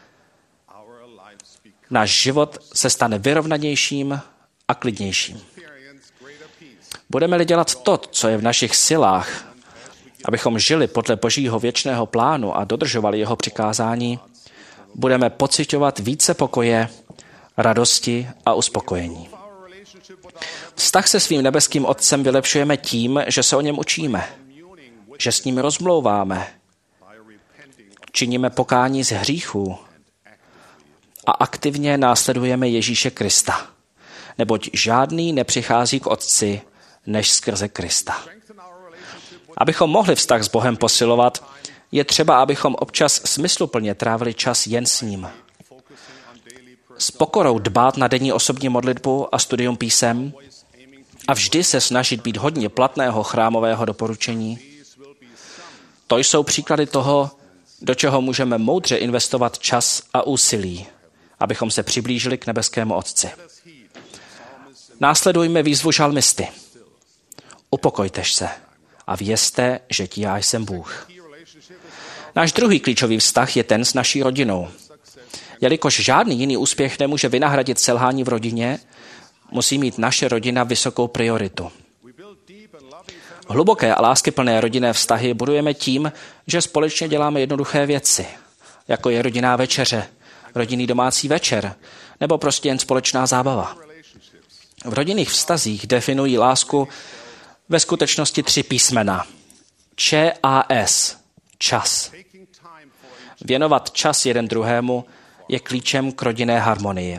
náš život se stane vyrovnanějším a klidnějším. Budeme-li dělat to, co je v našich silách, abychom žili podle Božího věčného plánu a dodržovali jeho přikázání, budeme pociťovat více pokoje, radosti a uspokojení. Vztah se svým nebeským Otcem vylepšujeme tím, že se o něm učíme, že s ním rozmlouváme, činíme pokání z hříchů a aktivně následujeme Ježíše Krista, neboť žádný nepřichází k Otci než skrze Krista. Abychom mohli vztah s Bohem posilovat, je třeba, abychom občas smysluplně trávili čas jen s ním. S pokorou dbát na denní osobní modlitbu a studium písem a vždy se snažit být hodně platného chrámového doporučení. To jsou příklady toho, do čeho můžeme moudře investovat čas a úsilí, abychom se přiblížili k nebeskému Otci. Následujme výzvu žalmisty. Upokojte se a vězte, že ti já jsem Bůh. Náš druhý klíčový vztah je ten s naší rodinou. Jelikož žádný jiný úspěch nemůže vynahradit selhání v rodině, musí mít naše rodina vysokou prioritu. Hluboké a láskyplné rodinné vztahy budujeme tím, že společně děláme jednoduché věci, jako je rodinná večeře, rodinný domácí večer, nebo prostě jen společná zábava. V rodinných vztazích definují lásku ve skutečnosti tři písmena. Č A S. Čas. Věnovat čas jeden druhému je klíčem k rodinné harmonii.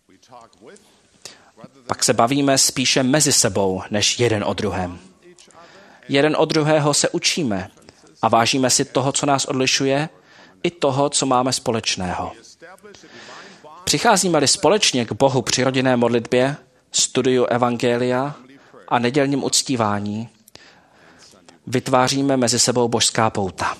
Pak se bavíme spíše mezi sebou, než jeden o druhém. Jeden od druhého se učíme a vážíme si toho, co nás odlišuje, i toho, co máme společného. Přicházíme-li společně k Bohu při rodinné modlitbě, studiu evangelia a nedělním uctívání, vytváříme mezi sebou božská pouta.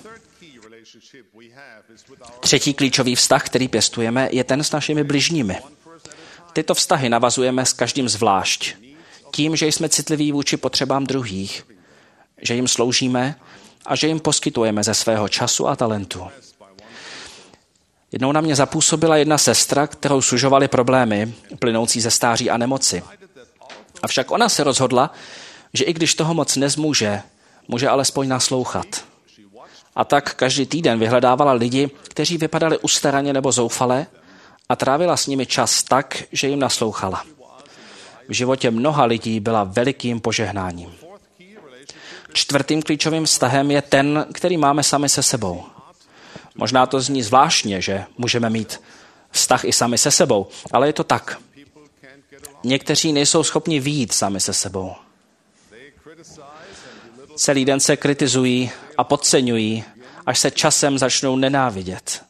Třetí klíčový vztah, který pěstujeme, je ten s našimi bližními. Tyto vztahy navazujeme s každým zvlášť, tím, že jsme citliví vůči potřebám druhých, že jim sloužíme a že jim poskytujeme ze svého času a talentu. Jednou na mě zapůsobila jedna sestra, kterou sužovaly problémy plynoucí ze stáří a nemoci. Avšak ona se rozhodla, že i když toho moc nezmůže, může alespoň naslouchat. A tak každý týden vyhledávala lidi, kteří vypadali ustaraně nebo zoufale, a trávila s nimi čas tak, že jim naslouchala. V životě mnoha lidí byla velikým požehnáním. Čtvrtým klíčovým vztahem je ten, který máme sami se sebou. Možná to zní zvláštně, že můžeme mít vztah i sami se sebou, ale je to tak. Někteří nejsou schopni vyjít sami se sebou. Celý den se kritizují a podceňují, až se časem začnou nenávidět.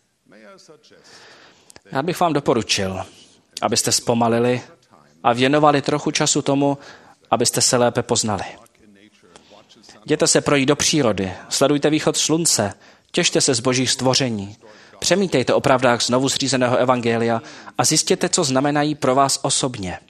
Já bych vám doporučil, abyste zpomalili a věnovali trochu času tomu, abyste se lépe poznali. Jděte se projít do přírody, sledujte východ slunce, těšte se z božích stvoření, přemítejte o pravdách znovu zřízeného evangelia a zjistěte, co znamenají pro vás osobně.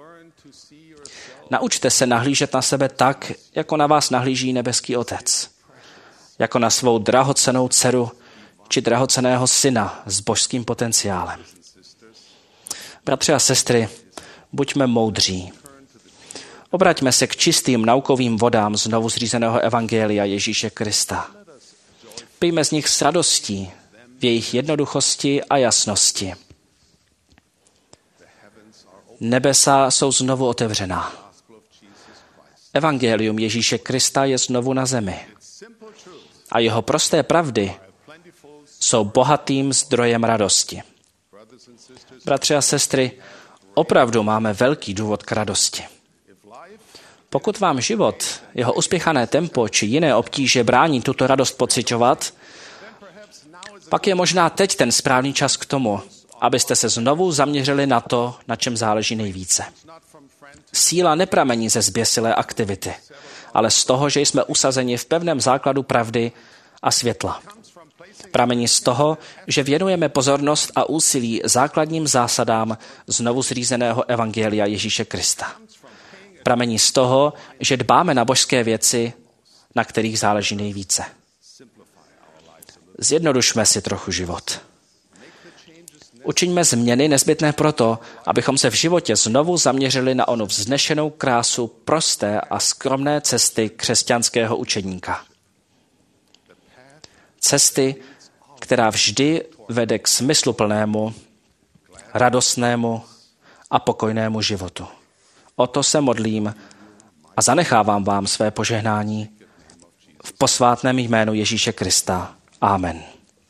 Naučte se nahlížet na sebe tak, jako na vás nahlíží nebeský Otec. Jako na svou drahocennou dceru či drahocenného syna s božským potenciálem. Bratři a sestry, buďme moudří. Obraťme se k čistým naukovým vodám znovu zřízeného evangelia Ježíše Krista. Pijme z nich s radostí, v jejich jednoduchosti a jasnosti. Nebesa jsou znovu otevřená. Evangelium Ježíše Krista je znovu na zemi. A jeho prosté pravdy jsou bohatým zdrojem radosti. Bratři a sestry, opravdu máme velký důvod k radosti. Pokud vám život, jeho uspěchané tempo či jiné obtíže brání tuto radost pociťovat, pak je možná teď ten správný čas k tomu, abyste se znovu zaměřili na to, na čem záleží nejvíce. Síla nepramení ze zběsilé aktivity, ale z toho, že jsme usazeni v pevném základu pravdy a světla. Pramení z toho, že věnujeme pozornost a úsilí základním zásadám znovu zřízeného evangelia Ježíše Krista. Pramení z toho, že dbáme na božské věci, na kterých záleží nejvíce. Zjednodušme si trochu život. Učiňme změny nezbytné proto, abychom se v životě znovu zaměřili na onu vznešenou krásu prosté a skromné cesty křesťanského učeníka. Cesty, která vždy vede k smysluplnému, radostnému a pokojnému životu. O to se modlím a zanechávám vám své požehnání v posvátném jménu Ježíše Krista. Amen.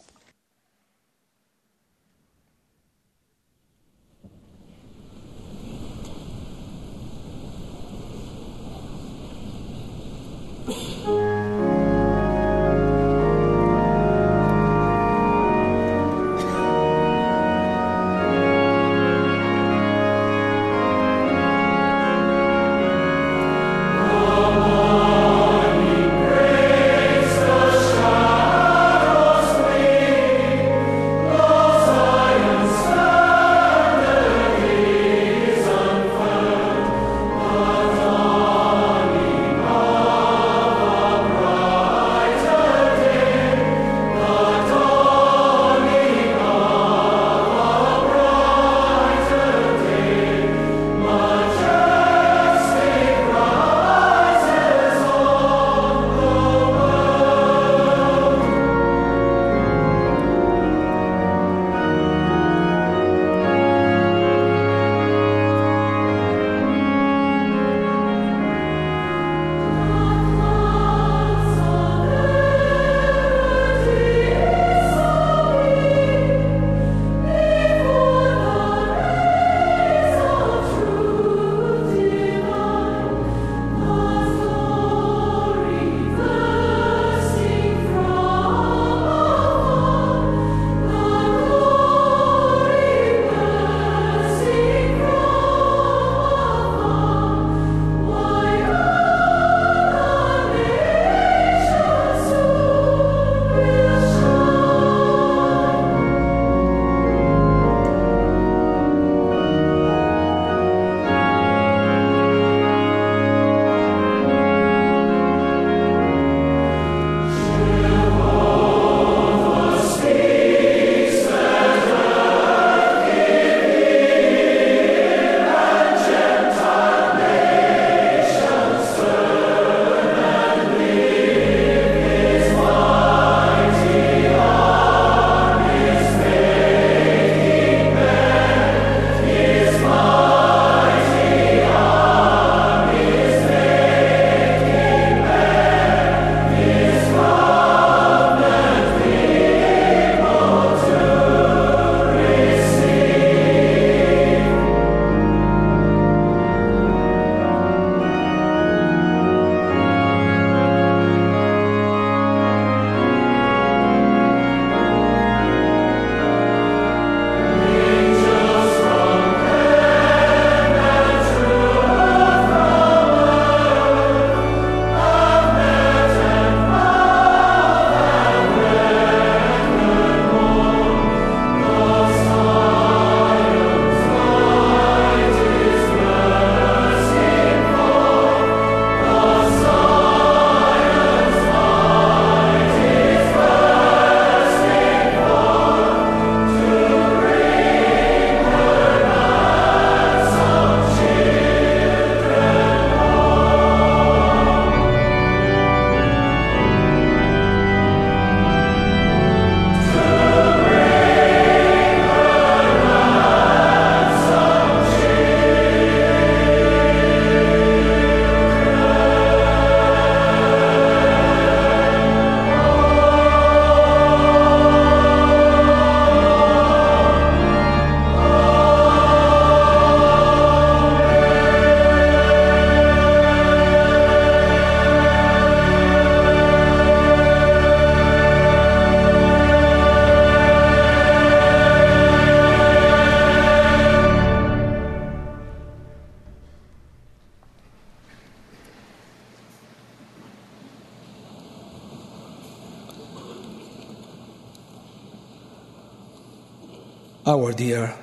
Our dear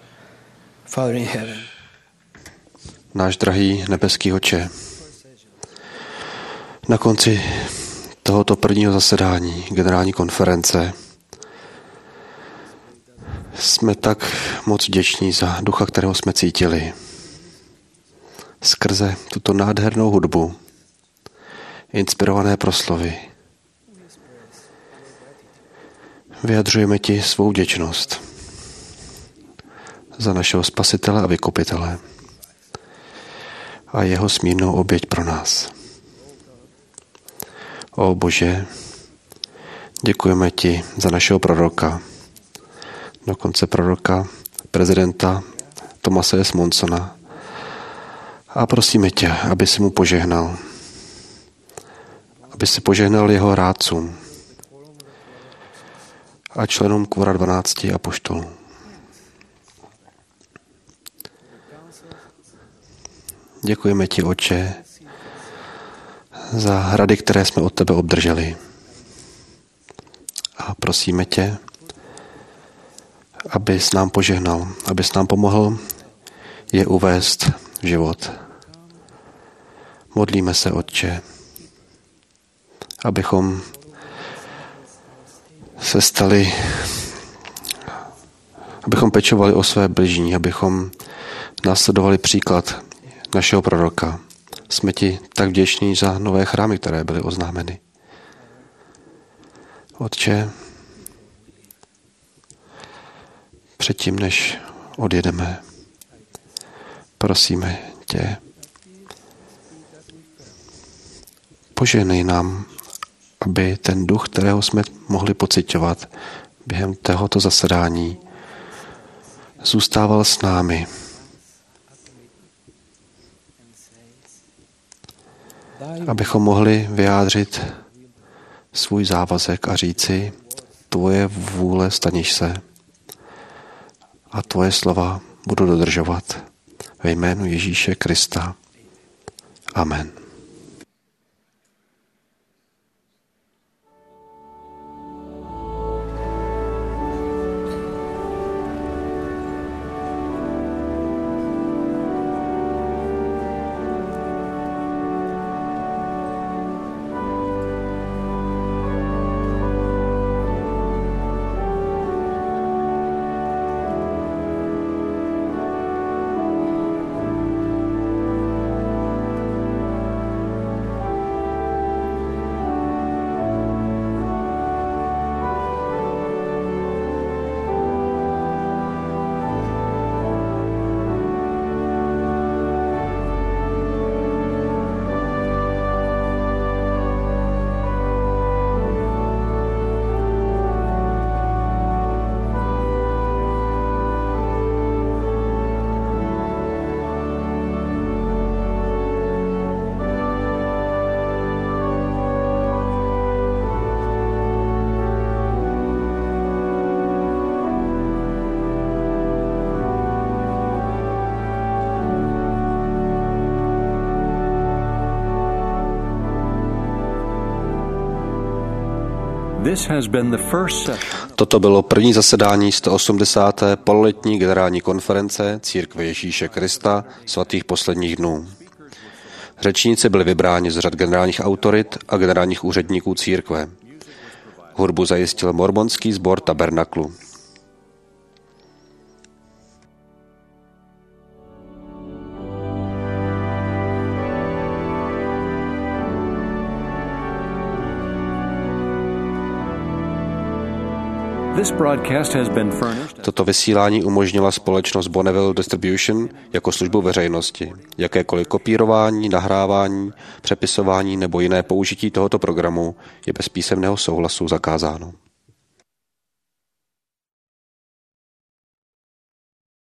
Father in heaven. Náš drahý nebeský Otče, na konci tohoto prvního zasedání generální konference jsme tak moc vděční za ducha, kterého jsme cítili. Skrze tuto nádhernou hudbu, inspirované proslovy, vyjadřujeme ti svou vděčnost za našeho spasitele a vykupitele. a jeho smírnou oběť pro nás. O Bože, děkujeme ti za našeho proroka, dokonce proroka, prezidenta Thomase S. Monsona, a prosíme tě, aby si mu požehnal, aby si požehnal jeho rádcům a členům kvora dvanácti apoštolů. Děkujeme ti, Otče, za rady, které jsme od tebe obdrželi. A prosíme tě, abys nám požehnal, abys nám pomohl je uvést v život. Modlíme se, Otče, abychom se stali, abychom pečovali o své bližní, abychom následovali příklad našeho proroka. Jsme ti tak vděční za nové chrámy, které byly oznámeny. Otče, předtím, než odjedeme, prosíme tě, požehnej nám, aby ten duch, kterého jsme mohli pociťovat během tohoto zasedání, zůstával s námi. Abychom mohli vyjádřit svůj závazek a říci, tvoje vůle staniš se a tvoje slova budu dodržovat ve jménu Ježíše Krista. Amen. Toto bylo první zasedání sto osmdesáté pololetní generální konference Církve Ježíše Krista svatých posledních dnů. Řečníci byli vybráni z řad generálních autorit a generálních úředníků církve. Hudbu zajistil mormonský sbor Tabernaklu. Toto vysílání umožnila společnost Bonneville Distribution jako službu veřejnosti. Jakékoliv kopírování, nahrávání, přepisování nebo jiné použití tohoto programu je bez písemného souhlasu zakázáno.